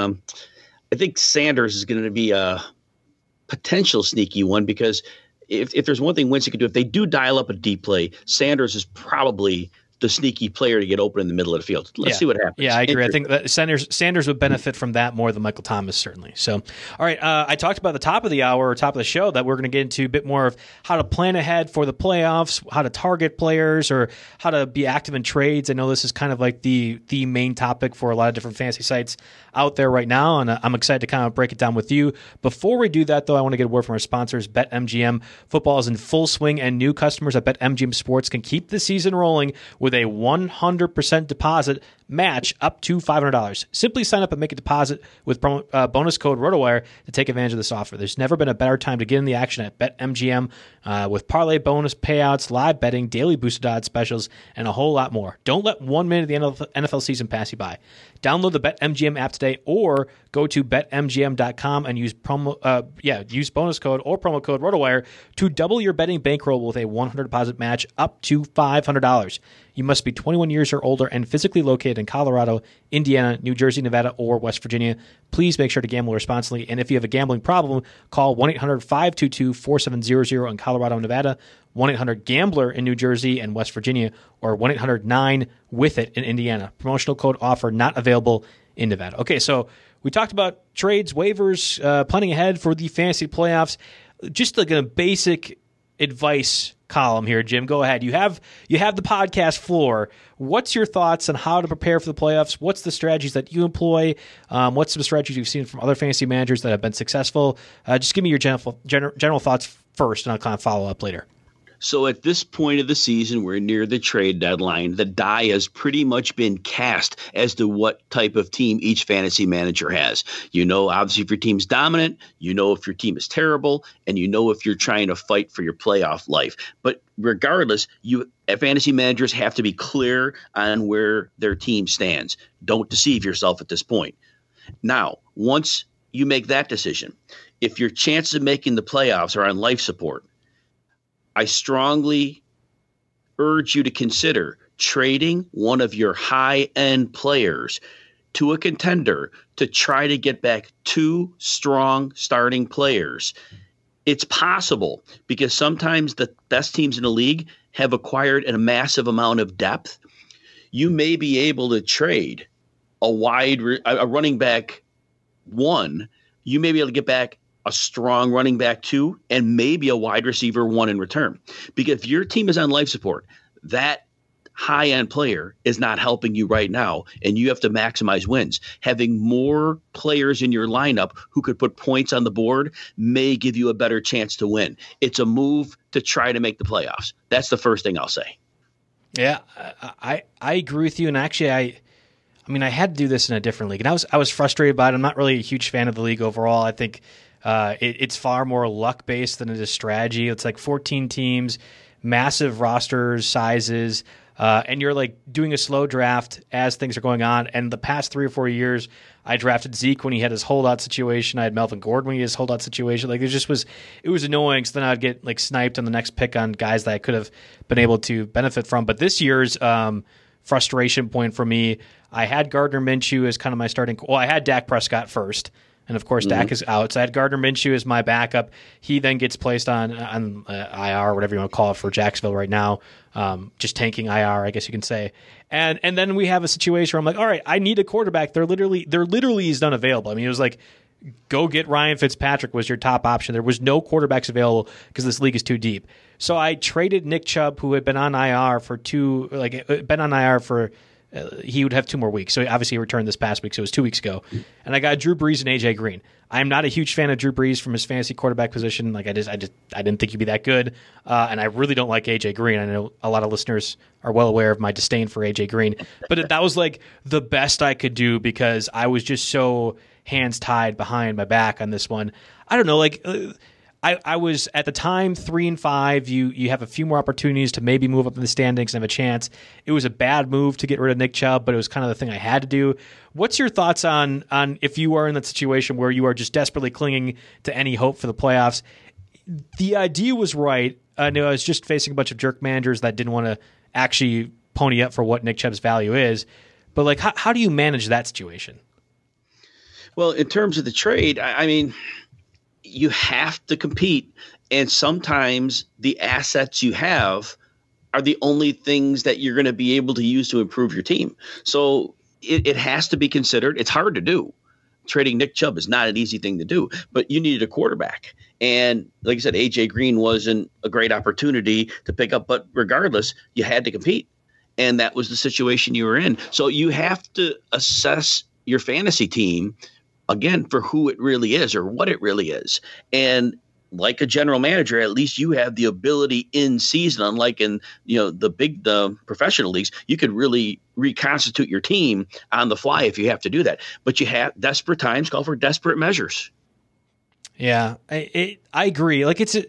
I think Sanders is going to be a potential sneaky one because if there's one thing Winston could do, if they do dial up a deep play, Sanders is probably the sneaky player to get open in the middle of the field. Let's see what happens. Yeah, I agree. I think that Sanders would benefit from that more than Michael Thomas, certainly. So, all right, I talked about the top of the hour or top of the show that we're going to get into a bit more of how to plan ahead for the playoffs, how to target players, or how to be active in trades. I know this is kind of like the main topic for a lot of different fantasy sites out there right now, and I'm excited to kind of break it down with you. Before we do that, though, I want to get a word from our sponsors, BetMGM. Football is in full swing, and new customers at BetMGM Sports can keep the season rolling with a 100% deposit match up to $500. Simply sign up and make a deposit with bonus code ROTOWIRE to take advantage of this offer. There's never been a better time to get in the action at BetMGM with parlay bonus payouts, live betting, daily boosted odds specials, and a whole lot more. Don't let 1 minute of the NFL season pass you by. Download the BetMGM app today or go to betmgm.com and use bonus code or promo code ROTOWIRE to double your betting bankroll with a 100 deposit match up to $500. You must be 21 years or older and physically located in Colorado, Indiana, New Jersey, Nevada, or West Virginia. Please make sure to gamble responsibly. And if you have a gambling problem, call 1-800-522-4700 in Colorado and Nevada, 1-800-GAMBLER in New Jersey and West Virginia, or 1-800-9-WITH-IT in Indiana. Promotional code offer not available in Nevada. Okay, so we talked about trades, waivers, planning ahead for the fantasy playoffs. Just like a basic advice column here, Jim. Go ahead. You have the podcast floor. What's your thoughts on how to prepare for the playoffs? What's the strategies that you employ? What's some strategies you've seen from other fantasy managers that have been successful? Just give me your general thoughts first, and I'll kind of follow up later. So at this point of the season, we're near the trade deadline. The die has pretty much been cast as to what type of team each fantasy manager has. You know, obviously, if your team's dominant, you know if your team is terrible, and you know if you're trying to fight for your playoff life. But regardless, fantasy managers have to be clear on where their team stands. Don't deceive yourself at this point. Now, once you make that decision, if your chances of making the playoffs are on life support, I strongly urge you to consider trading one of your high-end players to a contender to try to get back two strong starting players. It's possible because sometimes the best teams in the league have acquired a massive amount of depth, you may be able to trade a running back 1. You may be able to get back a strong running back 2 and maybe a wide receiver 1 in return. Because if your team is on life support, that high-end player is not helping you right now, and you have to maximize wins. Having more players in your lineup who could put points on the board may give you a better chance to win. It's a move to try to make the playoffs. That's the first thing I'll say. Yeah, I agree with you. And actually, I mean, I had to do this in a different league, and I was frustrated by it. I'm not really a huge fan of the league overall. I think it's far more luck-based than it is strategy. It's like 14 teams, massive rosters, sizes, and you're like doing a slow draft as things are going on. And the past 3 or 4 years, I drafted Zeke when he had his holdout situation. I had Melvin Gordon when he had his holdout situation. Like it was annoying. So then I'd get like sniped on the next pick on guys that I could have been able to benefit from. But this year's frustration point for me, I had Gardner Minshew as kind of my starting. Well, I had Dak Prescott first. And, of course, Dak is out. So I had Gardner Minshew as my backup. He then gets placed on IR, whatever you want to call it, for Jacksonville right now. Just tanking IR, I guess you can say. And then we have a situation where I'm like, all right, I need a quarterback. There literally is none available. I mean, it was like, go get Ryan Fitzpatrick was your top option. There was no quarterbacks available because this league is too deep. So I traded Nick Chubb, who had been on IR for he would have 2 more weeks. So obviously he returned this past week, so it was 2 weeks ago. And I got Drew Brees and AJ Green. I am not a huge fan of Drew Brees from his fantasy quarterback position. Like I didn't think he'd be that good. And I really don't like AJ Green. I know a lot of listeners are well aware of my disdain for AJ Green. But that was like the best I could do because I was just so hands tied behind my back on this one. I don't know, like I was at the time 3-5. You have a few more opportunities to maybe move up in the standings and have a chance. It was a bad move to get rid of Nick Chubb, but it was kind of the thing I had to do. What's your thoughts on if you are in that situation where you are just desperately clinging to any hope for the playoffs? The idea was right. I know I was just facing a bunch of jerk managers that didn't want to actually pony up for what Nick Chubb's value is. But like, how do you manage that situation? Well, in terms of the trade, I mean, you have to compete, and sometimes the assets you have are the only things that you're going to be able to use to improve your team. So it has to be considered. It's hard to do. Trading Nick Chubb is not an easy thing to do, but you needed a quarterback. And like I said, AJ Green wasn't a great opportunity to pick up, but regardless, you had to compete. And that was the situation you were in. So you have to assess your fantasy team again, for who it really is or what it really is. And like a general manager, at least you have the ability in season, unlike in the professional leagues, you could really reconstitute your team on the fly if you have to do that. But you have desperate times call for desperate measures. Yeah, I agree. Like it's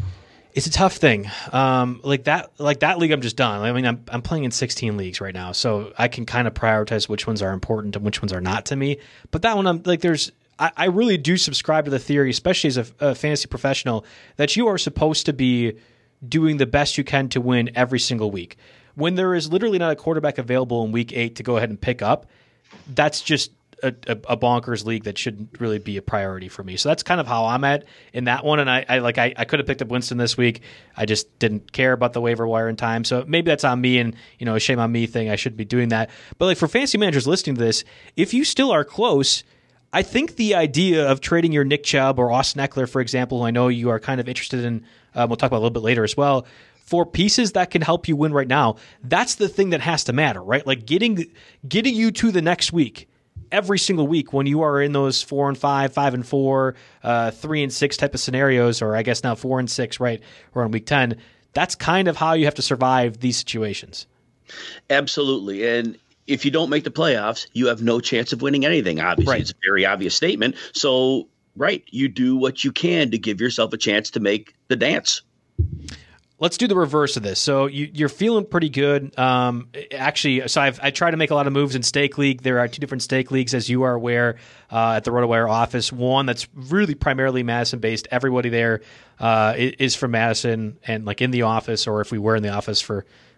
a tough thing. Like that league, I'm just done. I mean, I'm playing in 16 leagues right now, so I can kind of prioritize which ones are important and which ones are not to me. But that one, I'm like, I really do subscribe to the theory, especially as a fantasy professional, that you are supposed to be doing the best you can to win every single week. When there is literally not a quarterback available in week 8 to go ahead and pick up, that's just a bonkers league that shouldn't really be a priority for me. So that's kind of how I'm at in that one. And I could have picked up Winston this week. I just didn't care about the waiver wire in time. So maybe that's on me and, a shame on me thing. I shouldn't be doing that. But like for fantasy managers listening to this, if you still are close, I think the idea of trading your Nick Chubb or Austin Eckler, for example, who I know you are kind of interested in, we'll talk about a little bit later as well, for pieces that can help you win right now, that's the thing that has to matter, right? Like getting you to the next week. Every single week when you are in those 4-5, 5-4, 3-6 type of scenarios, or I guess now 4-6, right? We're on week 10. That's kind of how you have to survive these situations. Absolutely. And if you don't make the playoffs, you have no chance of winning anything. Obviously, right. It's a very obvious statement. So, right, you do what you can to give yourself a chance to make the dance. Let's do the reverse of this. So you're feeling pretty good. Actually, so I try to make a lot of moves in Stake League. There are 2 different Stake Leagues, as you are aware, at the RotoWire office. One that's really primarily Madison-based. Everybody there is from Madison and like in the office, or if we were in the office for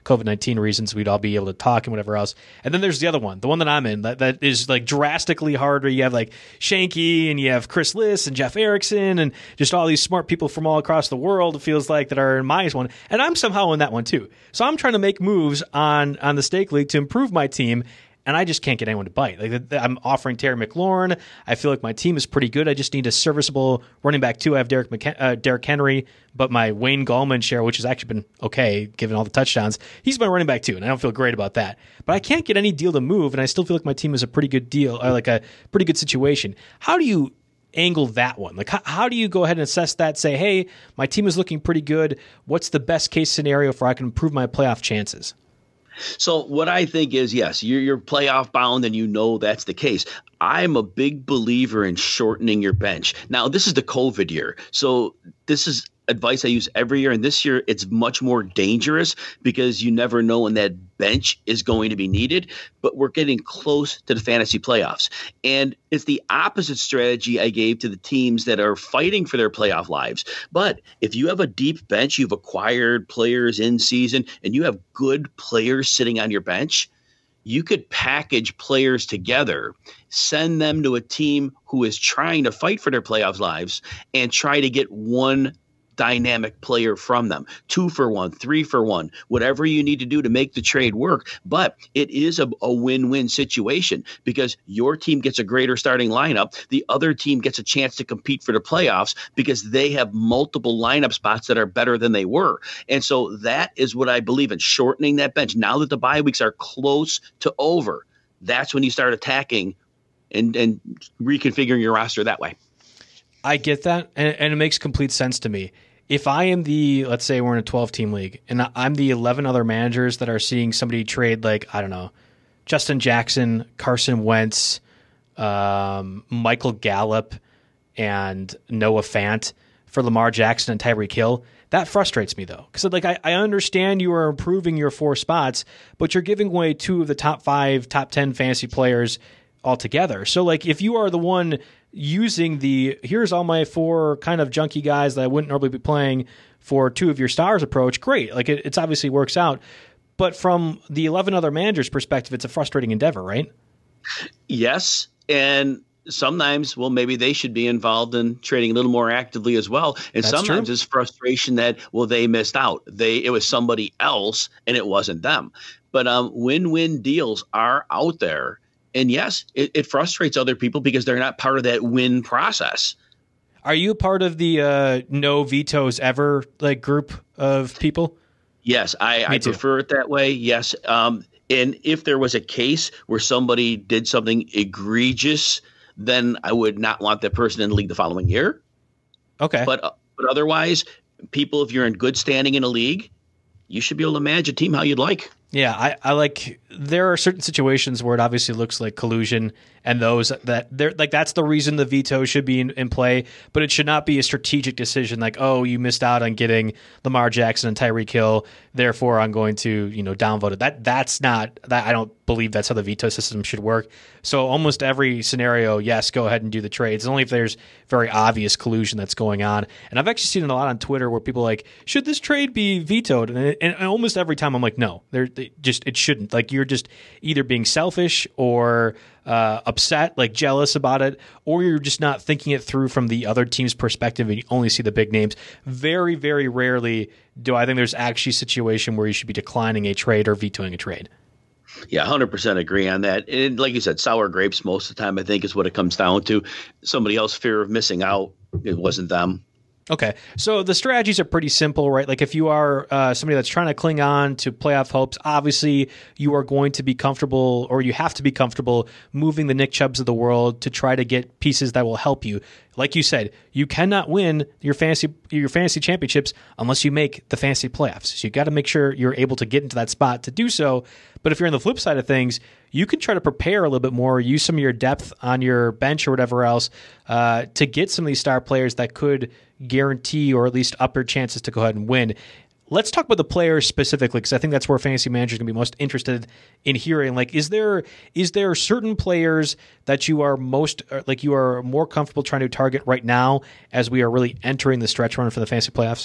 COVID-19 reasons, we'd all be able to talk and whatever else. And then there's the other one, the one that I'm in, that is like drastically harder. You have like Shanky and you have Chris Liss and Jeff Erickson and just all these smart people from all across the world, it feels like, that are in my one. And I'm somehow in that one too. So I'm trying to make moves on the Stake League to improve my team. And I just can't get anyone to bite. Like, I'm offering Terry McLaurin. I feel like my team is pretty good. I just need a serviceable running back too. I have Derrick Henry, but my Wayne Gallman share, which has actually been okay given all the touchdowns, he's my running back too, and I don't feel great about that. But I can't get any deal to move, and I still feel like my team is a pretty good deal, or like a pretty good situation. How do you angle that one? Like, how do you go ahead and assess that? Say, hey, my team is looking pretty good. What's the best case scenario for I can improve my playoff chances? So what I think is, yes, you're playoff bound and you know that's the case. I'm a big believer in shortening your bench. Now, this is the COVID year. So this is advice I use every year. And this year it's much more dangerous because you never know when that bench is going to be needed. But we're getting close to the fantasy playoffs. And it's the opposite strategy I gave to the teams that are fighting for their playoff lives. But if you have a deep bench, you've acquired players in season, and you have good players sitting on your bench, you could package players together, send them to a team who is trying to fight for their playoff lives, and try to get one dynamic player from them, 2 for 1, 3 for 1, whatever you need to do to make the trade work. But it is a win-win situation because your team gets a greater starting lineup. The other team gets a chance to compete for the playoffs because they have multiple lineup spots that are better than they were. And so that is what I believe in, shortening that bench. Now that the bye weeks are close to over, that's when you start attacking and reconfiguring your roster that way. I get that, and it makes complete sense to me. If I am let's say we're in a 12-team league, and I'm the 11 other managers that are seeing somebody trade, like, I don't know, Justin Jackson, Carson Wentz, Michael Gallup, and Noah Fant for Lamar Jackson and Tyreek Hill, that frustrates me, though. Because like I understand you are improving your 4 spots, but you're giving away 2 of the top 5, top 10 fantasy players altogether. So like if you are the one using here's all my 4 kind of junky guys that I wouldn't normally be playing for 2 of your stars approach, great. Like it's obviously works out. But from the 11 other managers' perspective, it's a frustrating endeavor, right? Yes. And sometimes, well, maybe they should be involved in trading a little more actively as well. And That's sometimes true. It's frustration that, well, they missed out. It was somebody else and it wasn't them. But win-win deals are out there. And yes, it frustrates other people because they're not part of that win process. Are you part of the no vetoes ever like group of people? Yes, I prefer it that way. Yes. And if there was a case where somebody did something egregious, then I would not want that person in the league the following year. Okay. But otherwise, people, if you're in good standing in a league, you should be able to manage a team how you'd like. Yeah, I like, there are certain situations where it obviously looks like collusion, and those that they're like, that's the reason the veto should be in play, but it should not be a strategic decision like, oh, you missed out on getting Lamar Jackson and Tyreek Hill, therefore I'm going to, downvote it. That's not, that I don't believe that's how the veto system should work. So almost every scenario, yes, go ahead and do the trades. Only if there's very obvious collusion that's going on. And I've actually seen it a lot on Twitter where people are like, should this trade be vetoed? And almost every time I'm like, no, it shouldn't. Like, you're just either being selfish or upset, like jealous about it, or you're just not thinking it through from the other team's perspective and you only see the big names. Very, very rarely do I think there's actually a situation where you should be declining a trade or vetoing a trade. Yeah, 100% agree on that. And like you said, sour grapes most of the time, I think, is what it comes down to. Somebody else fear of missing out. It wasn't them. Okay, so the strategies are pretty simple, right? Like if you are somebody that's trying to cling on to playoff hopes, obviously you are going to be comfortable, or you have to be comfortable moving the Nick Chubbs of the world to try to get pieces that will help you. Like you said, you cannot win your fantasy championships unless you make the fantasy playoffs. So you got to make sure you're able to get into that spot to do so. But if you're on the flip side of things, you can try to prepare a little bit more, use some of your depth on your bench or whatever else to get some of these star players that could guarantee or at least up your chances to go ahead and win. Let's talk about the players specifically, because I think that's where fantasy managers are going to be most interested in hearing. Like, is there certain players that you are you are more comfortable trying to target right now as we are really entering the stretch run for the fantasy playoffs?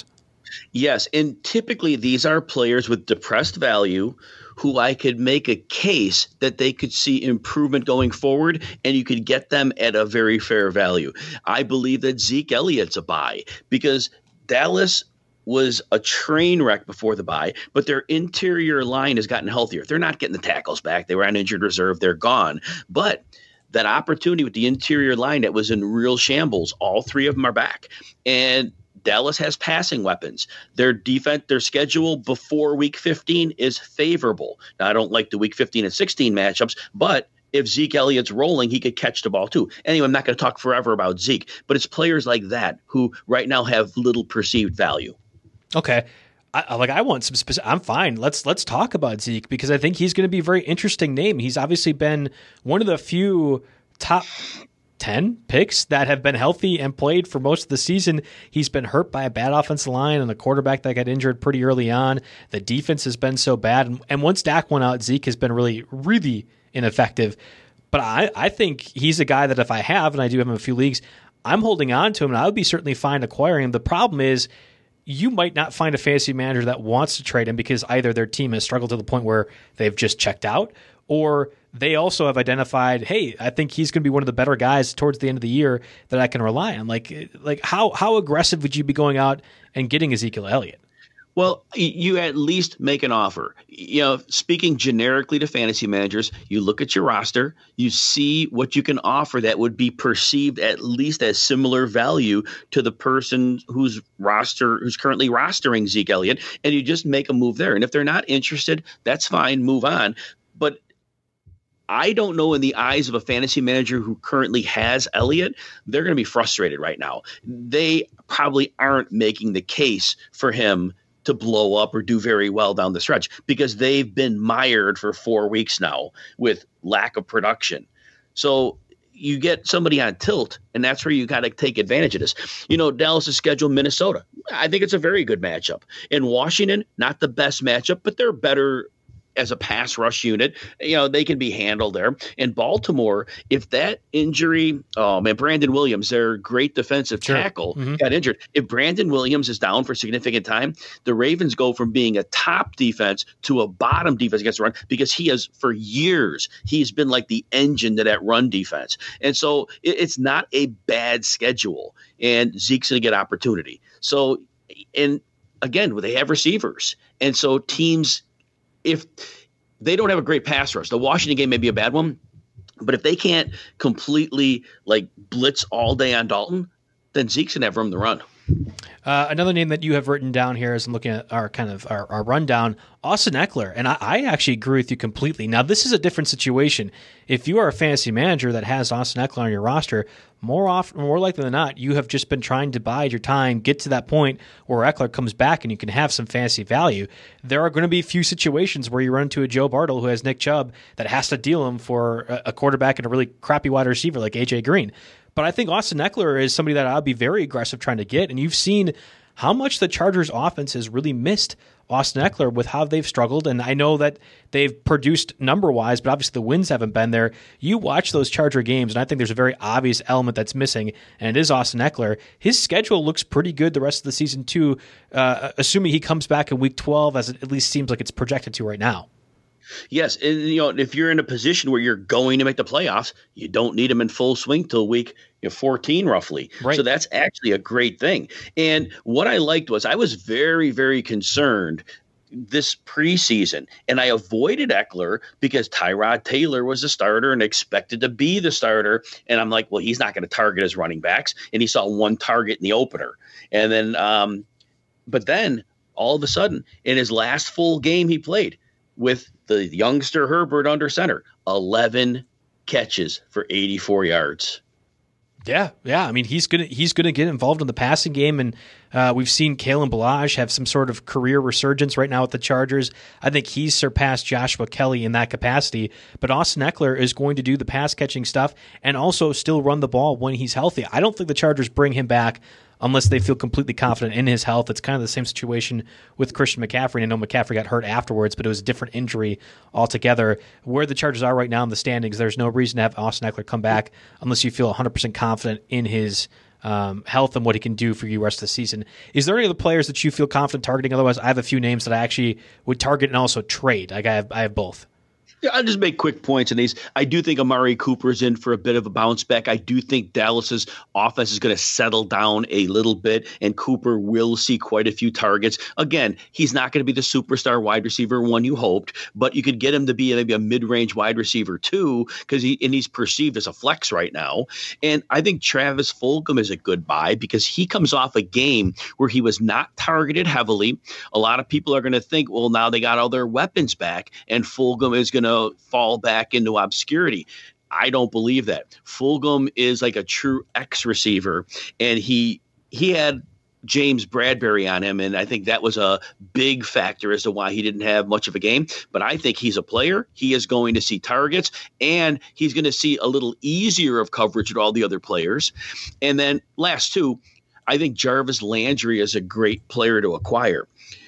Yes, and typically these are players with depressed value who I could make a case that they could see improvement going forward, and you could get them at a very fair value. I believe that Zeke Elliott's a buy because Dallas was a train wreck before the bye, but their interior line has gotten healthier. They're not getting the tackles back. They were on injured reserve. They're gone. But that opportunity with the interior line that was in real shambles, all three of them are back. And Dallas has passing weapons. Their defense, their schedule before week 15 is favorable. Now, I don't like the week 15 and 16 matchups, but if Zeke Elliott's rolling, he could catch the ball too. Anyway, I'm not going to talk forever about Zeke, but it's players like that who right now have little perceived value. Okay. I want some specific. I'm fine. Let's talk about Zeke because I think he's going to be a very interesting name. He's obviously been one of the few top 10 picks that have been healthy and played for most of the season. He's been hurt by a bad offensive line and a quarterback that got injured pretty early on. The defense has been so bad. And once Dak went out, Zeke has been really, really ineffective. But I think he's a guy that if I have, and I do have him in a few leagues, I'm holding on to him, and I would be certainly fine acquiring him. The problem is you might not find a fantasy manager that wants to trade him because either their team has struggled to the point where they've just checked out, or they also have identified, hey, I think he's going to be one of the better guys towards the end of the year that I can rely on. Like how aggressive would you be going out and getting Ezekiel Elliott? Well, you at least make an offer. You know, speaking generically to fantasy managers, you look at your roster, you see what you can offer that would be perceived at least as similar value to the person who's currently rostering Zeke Elliott, and you just make a move there. And if they're not interested, that's fine, move on. But I don't know, in the eyes of a fantasy manager who currently has Elliott, they're going to be frustrated right now. They probably aren't making the case for him to blow up or do very well down the stretch because they've been mired for 4 weeks now with lack of production. So you get somebody on tilt, and that's where you got to take advantage of this. You know, Dallas has scheduled Minnesota. I think it's a very good matchup. In Washington, not the best matchup, but they're better as a pass rush unit. You know, they can be handled there. In Baltimore, if that injury, Brandon Williams, their great defensive tackle, got injured. If Brandon Williams is down for a significant time, the Ravens go from being a top defense to a bottom defense against the run because he has, for years, he's been like the engine to that run defense. And so it's not a bad schedule, and Zeke's going to get opportunity. So, and again, they have receivers. And so teams, if they don't have a great pass rush, the Washington game may be a bad one, but if they can't completely like blitz all day on Dalton, then Zeke's going to have room to run. Another name that you have written down here is looking at our kind of our rundown, Austin Ekeler. And I actually agree with you completely. Now, this is a different situation. If you are a fantasy manager that has Austin Ekeler on your roster, more likely than not, you have just been trying to bide your time, get to that point where Ekeler comes back and you can have some fantasy value. There are going to be a few situations where you run into a Joe Bartle who has Nick Chubb that has to deal him for a quarterback and a really crappy wide receiver like AJ Green. But I think Austin Ekeler is somebody that I'll be very aggressive trying to get. And you've seen how much the Chargers offense has really missed Austin Ekeler with how they've struggled. And I know that they've produced number-wise, but obviously the wins haven't been there. You watch those Charger games, and I think there's a very obvious element that's missing, and it is Austin Ekeler. His schedule looks pretty good the rest of the season, too, assuming he comes back in Week 12, as it at least seems like it's projected to right now. Yes, and you know, if you're in a position where you're going to make the playoffs, you don't need him in full swing till week 14 roughly. Right. So that's actually a great thing. And what I liked was I was very, very concerned this preseason, and I avoided Ekeler because Tyrod Taylor was the starter and expected to be the starter. And I'm like, well, he's not going to target his running backs. And he saw one target in the opener. And then, but then all of a sudden, in his last full game he played with the youngster Herbert under center, 11 catches for 84 yards. Yeah. I mean, he's gonna get involved in the passing game, and we've seen Kalen Ballage have some sort of career resurgence right now with the Chargers. I think he's surpassed Joshua Kelly in that capacity. But Austin Ekeler is going to do the pass catching stuff and also still run the ball when he's healthy. I don't think the Chargers bring him back unless they feel completely confident in his health. It's kind of the same situation with Christian McCaffrey. And I know McCaffrey got hurt afterwards, but it was a different injury altogether. Where the Chargers are right now in the standings, there's no reason to have Austin Ekeler come back unless you feel 100% confident in his health and what he can do for you rest of the season. Is there any other players that you feel confident targeting? Otherwise, I have a few names that I actually would target and also trade. Like I have both. Yeah, I'll just make quick points on these. I do think Amari Cooper's in for a bit of a bounce back. I do think Dallas's offense is going to settle down a little bit, and Cooper will see quite a few targets. Again, he's not going to be the superstar wide receiver one you hoped, but you could get him to be maybe a mid-range wide receiver too, because he's perceived as a flex right now. And I think Travis Fulgham is a good buy because he comes off a game where he was not targeted heavily. A lot of people are going to think, well, now they got all their weapons back, and Fulgham is going to fall back into obscurity. I don't believe that. Fulgham is like a true X receiver, and he had James Bradbury on him, and I think that was a big factor as to why he didn't have much of a game. But I think he's a player. He is going to see targets, and he's going to see a little easier of coverage than all the other players. And then last two, I think Jarvis Landry is a great player to acquire.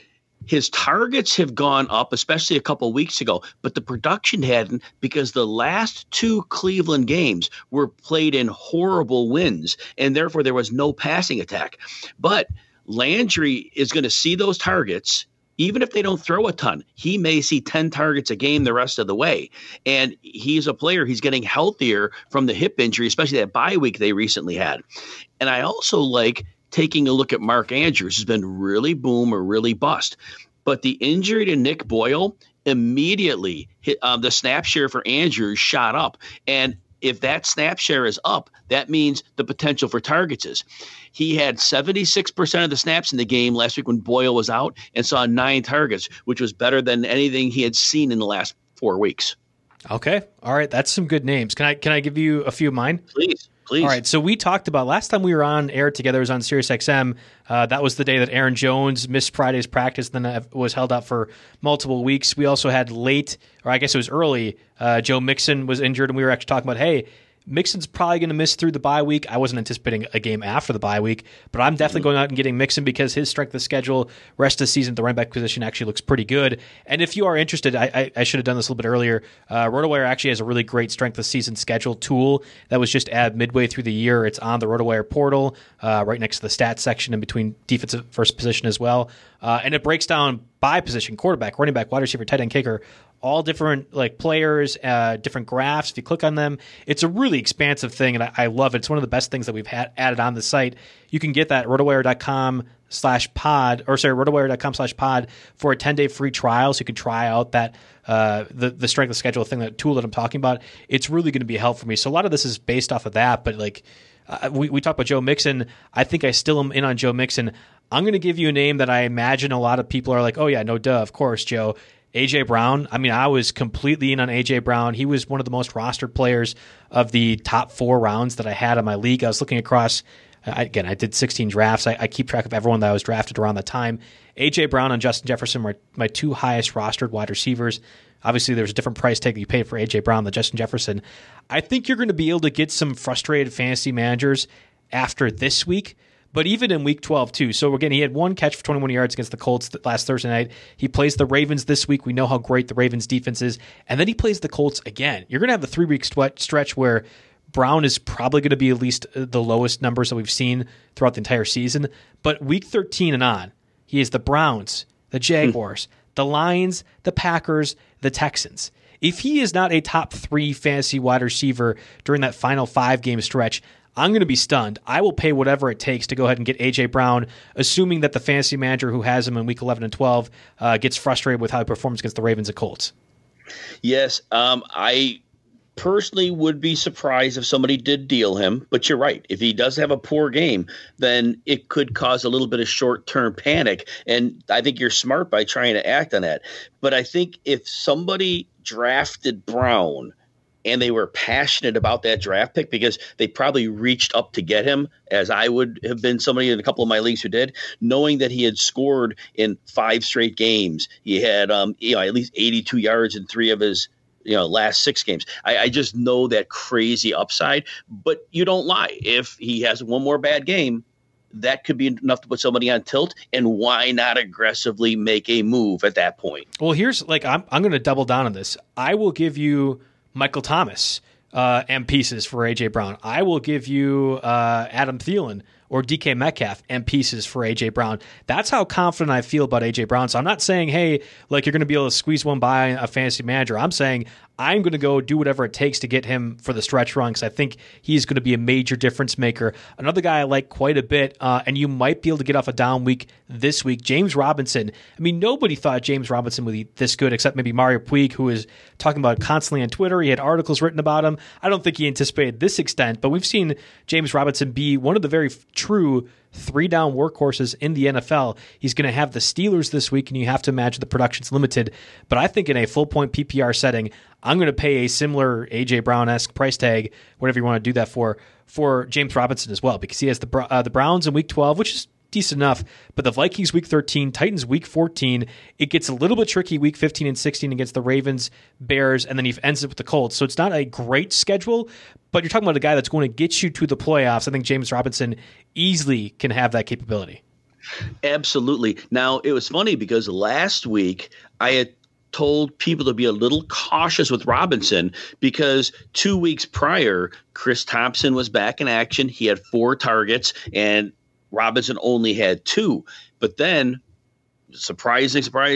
His targets have gone up, especially a couple of weeks ago, but the production hadn't because the last two Cleveland games were played in horrible winds, and therefore there was no passing attack. But Landry is going to see those targets. Even if they don't throw a ton, he may see 10 targets a game the rest of the way. And he's a player. He's getting healthier from the hip injury, especially that bye week they recently had. And I also like taking a look at Mark Andrews, who's been really boom or really bust. But the injury to Nick Boyle immediately hit, the snap share for Andrews shot up. And if that snap share is up, that means the potential for targets is. He had 76% of the snaps in the game last week when Boyle was out and saw 9 targets, which was better than anything he had seen in the last 4 weeks. Okay. All right. That's some good names. Can I give you a few of mine? Please. All right, so we talked about last time we were on air together was on SiriusXM. That was the day that Aaron Jones missed Friday's practice, then was held out for multiple weeks. We also had late, or I guess it was early, Joe Mixon was injured, and we were actually talking about, hey, Mixon's probably going to miss through the bye week. I wasn't anticipating a game after the bye week, but I'm definitely going out and getting Mixon because his strength of schedule, rest of the season at the running back position actually looks pretty good. And if you are interested, I should have done this a little bit earlier. RotoWire actually has a really great strength of season schedule tool that was just added midway through the year. It's on the RotoWire portal, right next to the stats section in between defensive first position as well. And it breaks down by position: quarterback, running back, wide receiver, tight end, kicker, all different like players, different graphs. If you click on them, it's a really expansive thing, and I love it. It's one of the best things that we've added on the site. You can get that at rotowire.com/pod, or sorry, rotowire.com/pod for a 10-day free trial, so you can try out that the strength of schedule thing, that tool that I'm talking about. It's really going to be helpful for me. So a lot of this is based off of that, but like we talked about Joe Mixon. I think I still am in on Joe Mixon. I'm going to give you a name that I imagine a lot of people are like, oh yeah, no duh, of course, Joe. A.J. Brown. I mean, I was completely in on A.J. Brown. He was one of the most rostered players of the top 4 rounds that I had in my league. I was looking across, I did 16 drafts. I keep track of everyone that I was drafted around that time. A.J. Brown and Justin Jefferson were my 2 highest rostered wide receivers. Obviously, there's a different price tag that you paid for A.J. Brown than Justin Jefferson. I think you're going to be able to get some frustrated fantasy managers after this week, but even in week 12 too. So again, he had 1 catch for 21 yards against the Colts last Thursday night. He plays the Ravens this week. We know how great the Ravens defense is. And then he plays the Colts again. You're going to have the 3-week stretch where Brown is probably going to be at least the lowest numbers that we've seen throughout the entire season. But week 13 and on, he is the Browns, the Jaguars, the Lions, the Packers, the Texans. If he is not a top 3 fantasy wide receiver during that final 5-game stretch, I'm going to be stunned. I will pay whatever it takes to go ahead and get A.J. Brown, assuming that the fantasy manager who has him in week 11 and 12 gets frustrated with how he performs against the Ravens and Colts. Yes, I personally would be surprised if somebody did deal him, but you're right. If he does have a poor game, then it could cause a little bit of short-term panic, and I think you're smart by trying to act on that. But I think if somebody drafted Brown and they were passionate about that draft pick because they probably reached up to get him, as I would have been somebody in a couple of my leagues who did, knowing that he had scored in 5 straight games. He had at least 82 yards in 3 of his last 6 games. I just know that crazy upside, but you don't lie. If he has one more bad game, that could be enough to put somebody on tilt, and why not aggressively make a move at that point? Well, here's I'm going to double down on this. I will give you Michael Thomas. and pieces for A.J. Brown. I will give you Adam Thielen or DK Metcalf and pieces for A.J. Brown. That's how confident I feel about A.J. Brown. So I'm not saying, hey, like you're going to be able to squeeze one by a fantasy manager. I'm saying I'm going to go do whatever it takes to get him for the stretch run because I think he's going to be a major difference maker. Another guy I like quite a bit, and you might be able to get off a down week this week, James Robinson. I mean, nobody thought James Robinson would be this good except maybe Mario Puig, who is talking about it constantly on Twitter. He had articles written about him. I don't think he anticipated this extent, but we've seen James Robinson be one of the very true 3-down workhorses in the NFL. He's going to have the Steelers this week, and you have to imagine the production's limited. But I think in a full-point PPR setting, I'm going to pay a similar A.J. Brown-esque price tag, whatever you want to do that for James Robinson as well, because he has the Browns in Week 12, which is decent enough, but the Vikings Week 13, Titans Week 14, it gets a little bit tricky Week 15 and 16 against the Ravens, Bears, and then he ends up with the Colts. So it's not a great schedule, but you're talking about a guy that's going to get you to the playoffs. I think James Robinson easily can have that capability. Absolutely. Now, it was funny because last week I had told people to be a little cautious with Robinson because 2 weeks prior, Chris Thompson was back in action. He had 4 targets and Robinson only had 2. But then, surprise,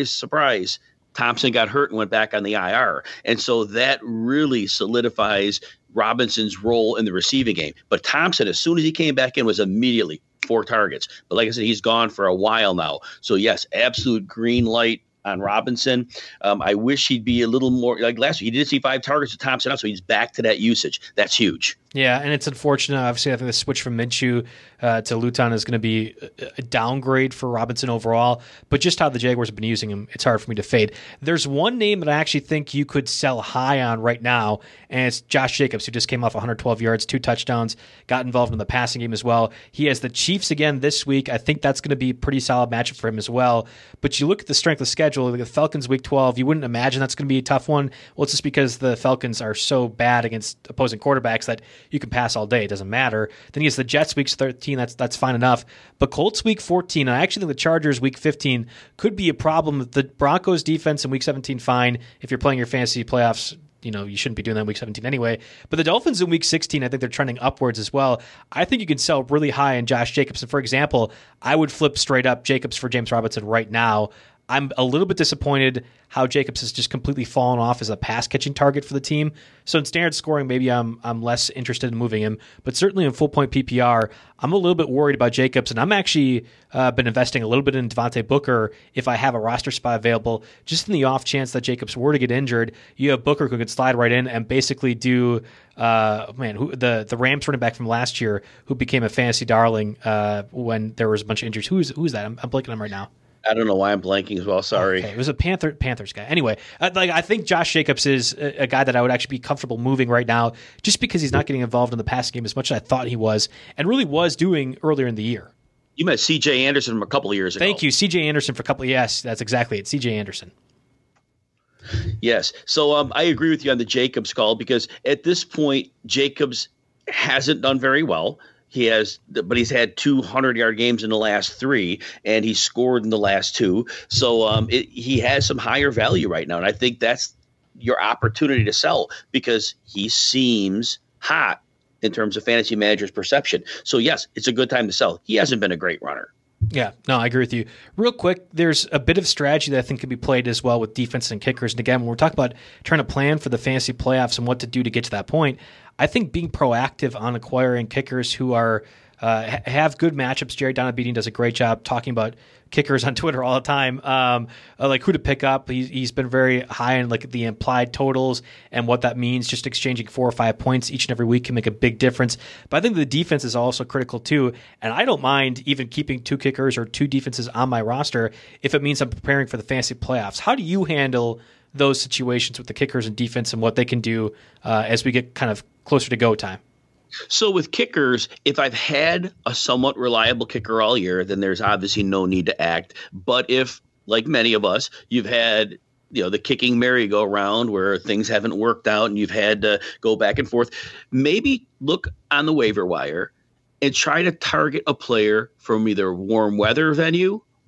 Thompson got hurt and went back on the IR. And so that really solidifies Robinson's role in the receiving game. But Thompson, as soon as he came back in, was immediately 4 targets. But like I said, he's gone for a while now. So, yes, absolute green light on Robinson. I wish he'd be a little more like last week. He did see 5 targets to Thompson, so he's back to that usage. That's huge. Yeah, and it's unfortunate. Obviously, I think the switch from Minshew to Luton is going to be a downgrade for Robinson overall. But just how the Jaguars have been using him, it's hard for me to fade. There's one name that I actually think you could sell high on right now, and it's Josh Jacobs, who just came off 112 yards, 2 touchdowns, got involved in the passing game as well. He has the Chiefs again this week. I think that's going to be a pretty solid matchup for him as well. But you look at the strength of schedule, like the Falcons Week 12, you wouldn't imagine that's going to be a tough one. Well, it's just because the Falcons are so bad against opposing quarterbacks that you can pass all day. It doesn't matter. Then he has the Jets Week 13. That's fine enough. But Colts Week 14, I actually think the Chargers Week 15 could be a problem. The Broncos defense in Week 17, fine. If you're playing your fantasy playoffs, you shouldn't be doing that in Week 17 anyway. But the Dolphins in Week 16, I think they're trending upwards as well. I think you can sell really high in Josh Jacobs. And for example, I would flip straight up Jacobs for James Robinson right now. I'm a little bit disappointed how Jacobs has just completely fallen off as a pass-catching target for the team. So in standard scoring, maybe I'm less interested in moving him. But certainly in full-point PPR, I'm a little bit worried about Jacobs. And I'm actually been investing a little bit in Devontae Booker if I have a roster spot available. Just in the off chance that Jacobs were to get injured, you have Booker who could slide right in and basically do the Rams running back from last year who became a fantasy darling when there was a bunch of injuries. Who's that? I'm blanking on him right now. I don't know why I'm blanking as well. Sorry. Okay, it was a Panthers guy. Anyway, I think Josh Jacobs is a guy that I would actually be comfortable moving right now just because he's not getting involved in the passing game as much as I thought he was and really was doing earlier in the year. You met C.J. Anderson from a couple of years ago. Thank you. C.J. Anderson for a couple of yes, that's exactly it. C.J. Anderson. Yes. So I agree with you on the Jacobs call because at this point, Jacobs hasn't done very well. But he's had 200-yard games in the last 3, and he scored in the last 2. So he has some higher value right now, and I think that's your opportunity to sell because he seems hot in terms of fantasy managers' perception. So, yes, it's a good time to sell. He hasn't been a great runner. Yeah, no, I agree with you. Real quick, there's a bit of strategy that I think could be played as well with defense and kickers. And again, when we're talking about trying to plan for the fantasy playoffs and what to do to get to that point, I think being proactive on acquiring kickers who are have good matchups. Jerry Donabedian does a great job talking about kickers on Twitter all the time, like who to pick up. He's been very high in like the implied totals and what that means. Just exchanging 4 or 5 points each and every week can make a big difference. But I think the defense is also critical too. And I don't mind even keeping 2 kickers or 2 defenses on my roster if it means I'm preparing for the fantasy playoffs. How do you handle those situations with the kickers and defense and what they can do as we get kind of closer to go time? So with kickers, if I've had a somewhat reliable kicker all year, then there's obviously no need to act. But if, like many of us, you've had the kicking merry-go-round where things haven't worked out and you've had to go back and forth, maybe look on the waiver wire and try to target a player from either warm weather venue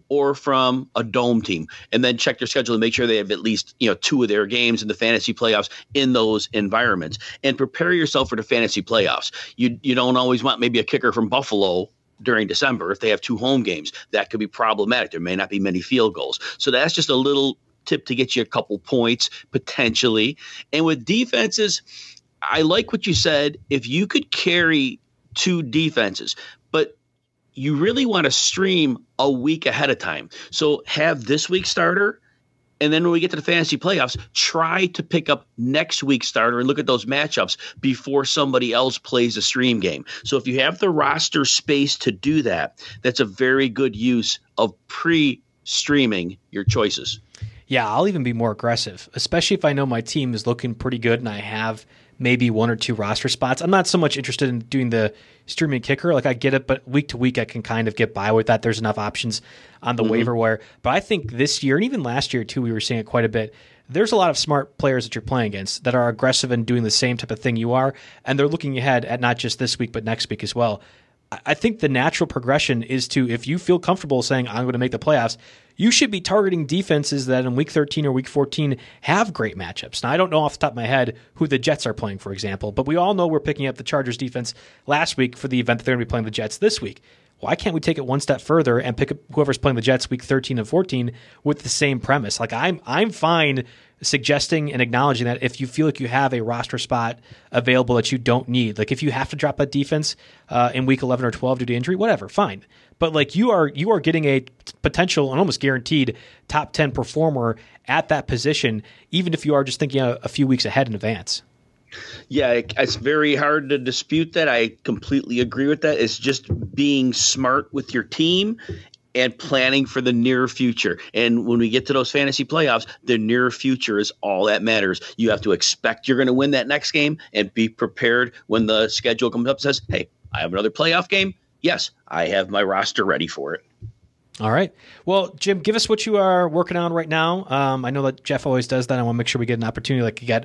or from a dome team, and then check their schedule and make sure they have at least 2 of their games in the fantasy playoffs in those environments, and prepare yourself for the fantasy playoffs. You don't always want maybe a kicker from Buffalo during December. If they have 2 home games, that could be problematic. There may not be many field goals. So that's just a little tip to get you a couple points potentially. And with defenses, I like what you said. If you could carry 2 defenses, but you really want to stream a week ahead of time. So have this week's starter, and then when we get to the fantasy playoffs, try to pick up next week's starter and look at those matchups before somebody else plays a stream game. So if you have the roster space to do that, that's a very good use of pre-streaming your choices. Yeah, I'll even be more aggressive, especially if I know my team is looking pretty good and I have maybe 1 or 2 roster spots. I'm not so much interested in doing the streaming kicker. Like, I get it, but week to week I can kind of get by with that. There's enough options on the waiver wire. But I think this year, and even last year too, we were seeing it quite a bit. There's a lot of smart players that you're playing against that are aggressive and doing the same type of thing you are, and they're looking ahead at not just this week but next week as well. I think the natural progression is to, if you feel comfortable saying, I'm going to make the playoffs, you should be targeting defenses that in week 13 or week 14 have great matchups. Now, I don't know off the top of my head who the Jets are playing, for example, but we all know we're picking up the Chargers defense last week for the event that they're going to be playing the Jets this week. Why can't we take it one step further and pick up whoever's playing the Jets week 13 and 14 with the same premise? Like, I'm fine suggesting and acknowledging that if you feel like you have a roster spot available that you don't need, like if you have to drop that defense in week 11 or 12 due to injury, whatever, fine. But like you are getting a potential and almost guaranteed top 10 performer at that position, even if you are just thinking a few weeks ahead in advance. Yeah, it's very hard to dispute that. I completely agree with that. It's just being smart with your team and planning for the near future. And when we get to those fantasy playoffs, the near future is all that matters. You have to expect you're going to win that next game and be prepared when the schedule comes up and says, hey, I have another playoff game. Yes, I have my roster ready for it. All right. Well, Jim, give us what you are working on right now. I know that Jeff always does that. I want to make sure we get an opportunity. Like, you got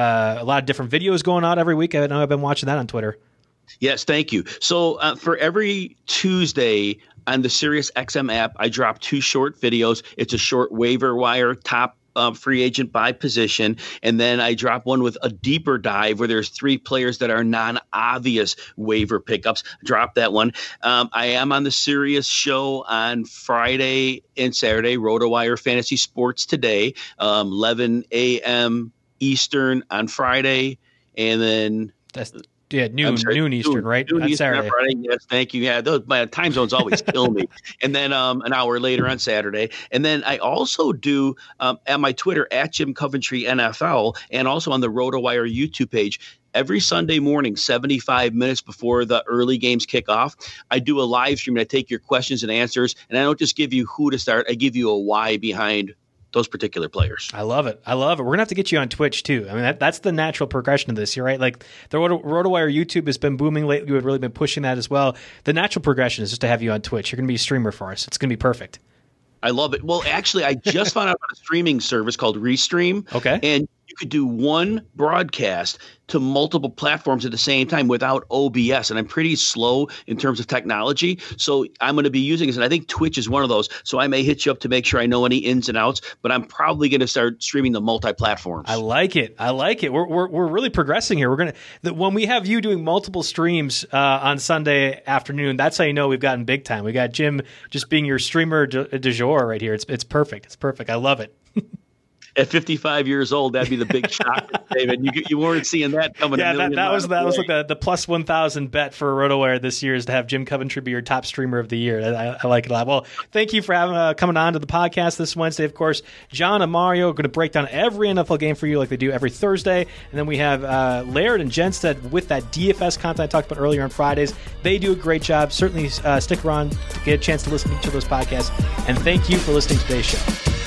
a lot of different videos going out every week. I know I've been watching that on Twitter. Yes, thank you. So for every Tuesday on the SiriusXM app, I drop 2 short videos. It's a short waiver wire top free agent by position, and then I drop one with a deeper dive where there's 3 players that are non-obvious waiver pickups. Drop that one. I am on the Sirius show on Friday and Saturday, RotoWire Fantasy Sports Today, 11 a.m. Eastern on Friday, and then noon Eastern, right? Noon on Eastern Saturday. on Friday. Yes, thank you. Yeah, my time zones always kill me. And then an hour later on Saturday. And then I also do at my Twitter at Jim Coventry NFL, and also on the RotoWire YouTube page. Every Sunday morning, 75 minutes before the early games kick off, I do a live stream and I take your questions and answers. And I don't just give you who to start, I give you a why behind those particular players. I love it. We're going to have to get you on Twitch too. I mean, that's the natural progression of this. You're right. Like, the RotoWire YouTube has been booming lately. We've really been pushing that as well. The natural progression is just to have you on Twitch. You're going to be a streamer for us. It's going to be perfect. I love it. Well, actually, I just found out about a streaming service called Restream. Okay. And you could do one broadcast to multiple platforms at the same time without OBS. And I'm pretty slow in terms of technology. So I'm going to be using this. And I think Twitch is one of those. So I may hit you up to make sure I know any ins and outs, but I'm probably going to start streaming the multi-platforms. I like it. We're really progressing here. When we have you doing multiple streams on Sunday afternoon, that's how you know we've gotten big time. We got Jim just being your streamer du jour right here. It's perfect. It's perfect. I love it. At 55 years old, that'd be the big shock, David. You weren't seeing that coming. Yeah, that was like the plus 1,000 bet for RotoWire this year is to have Jim Coventry be your top streamer of the year. I like it a lot. Well, thank you for coming on to the podcast this Wednesday. Of course, John and Mario are going to break down every NFL game for you like they do every Thursday. And then we have Laird and Jenstead with that DFS content I talked about earlier on Fridays. They do a great job. Certainly stick around to get a chance to listen to each of those podcasts. And thank you for listening to today's show.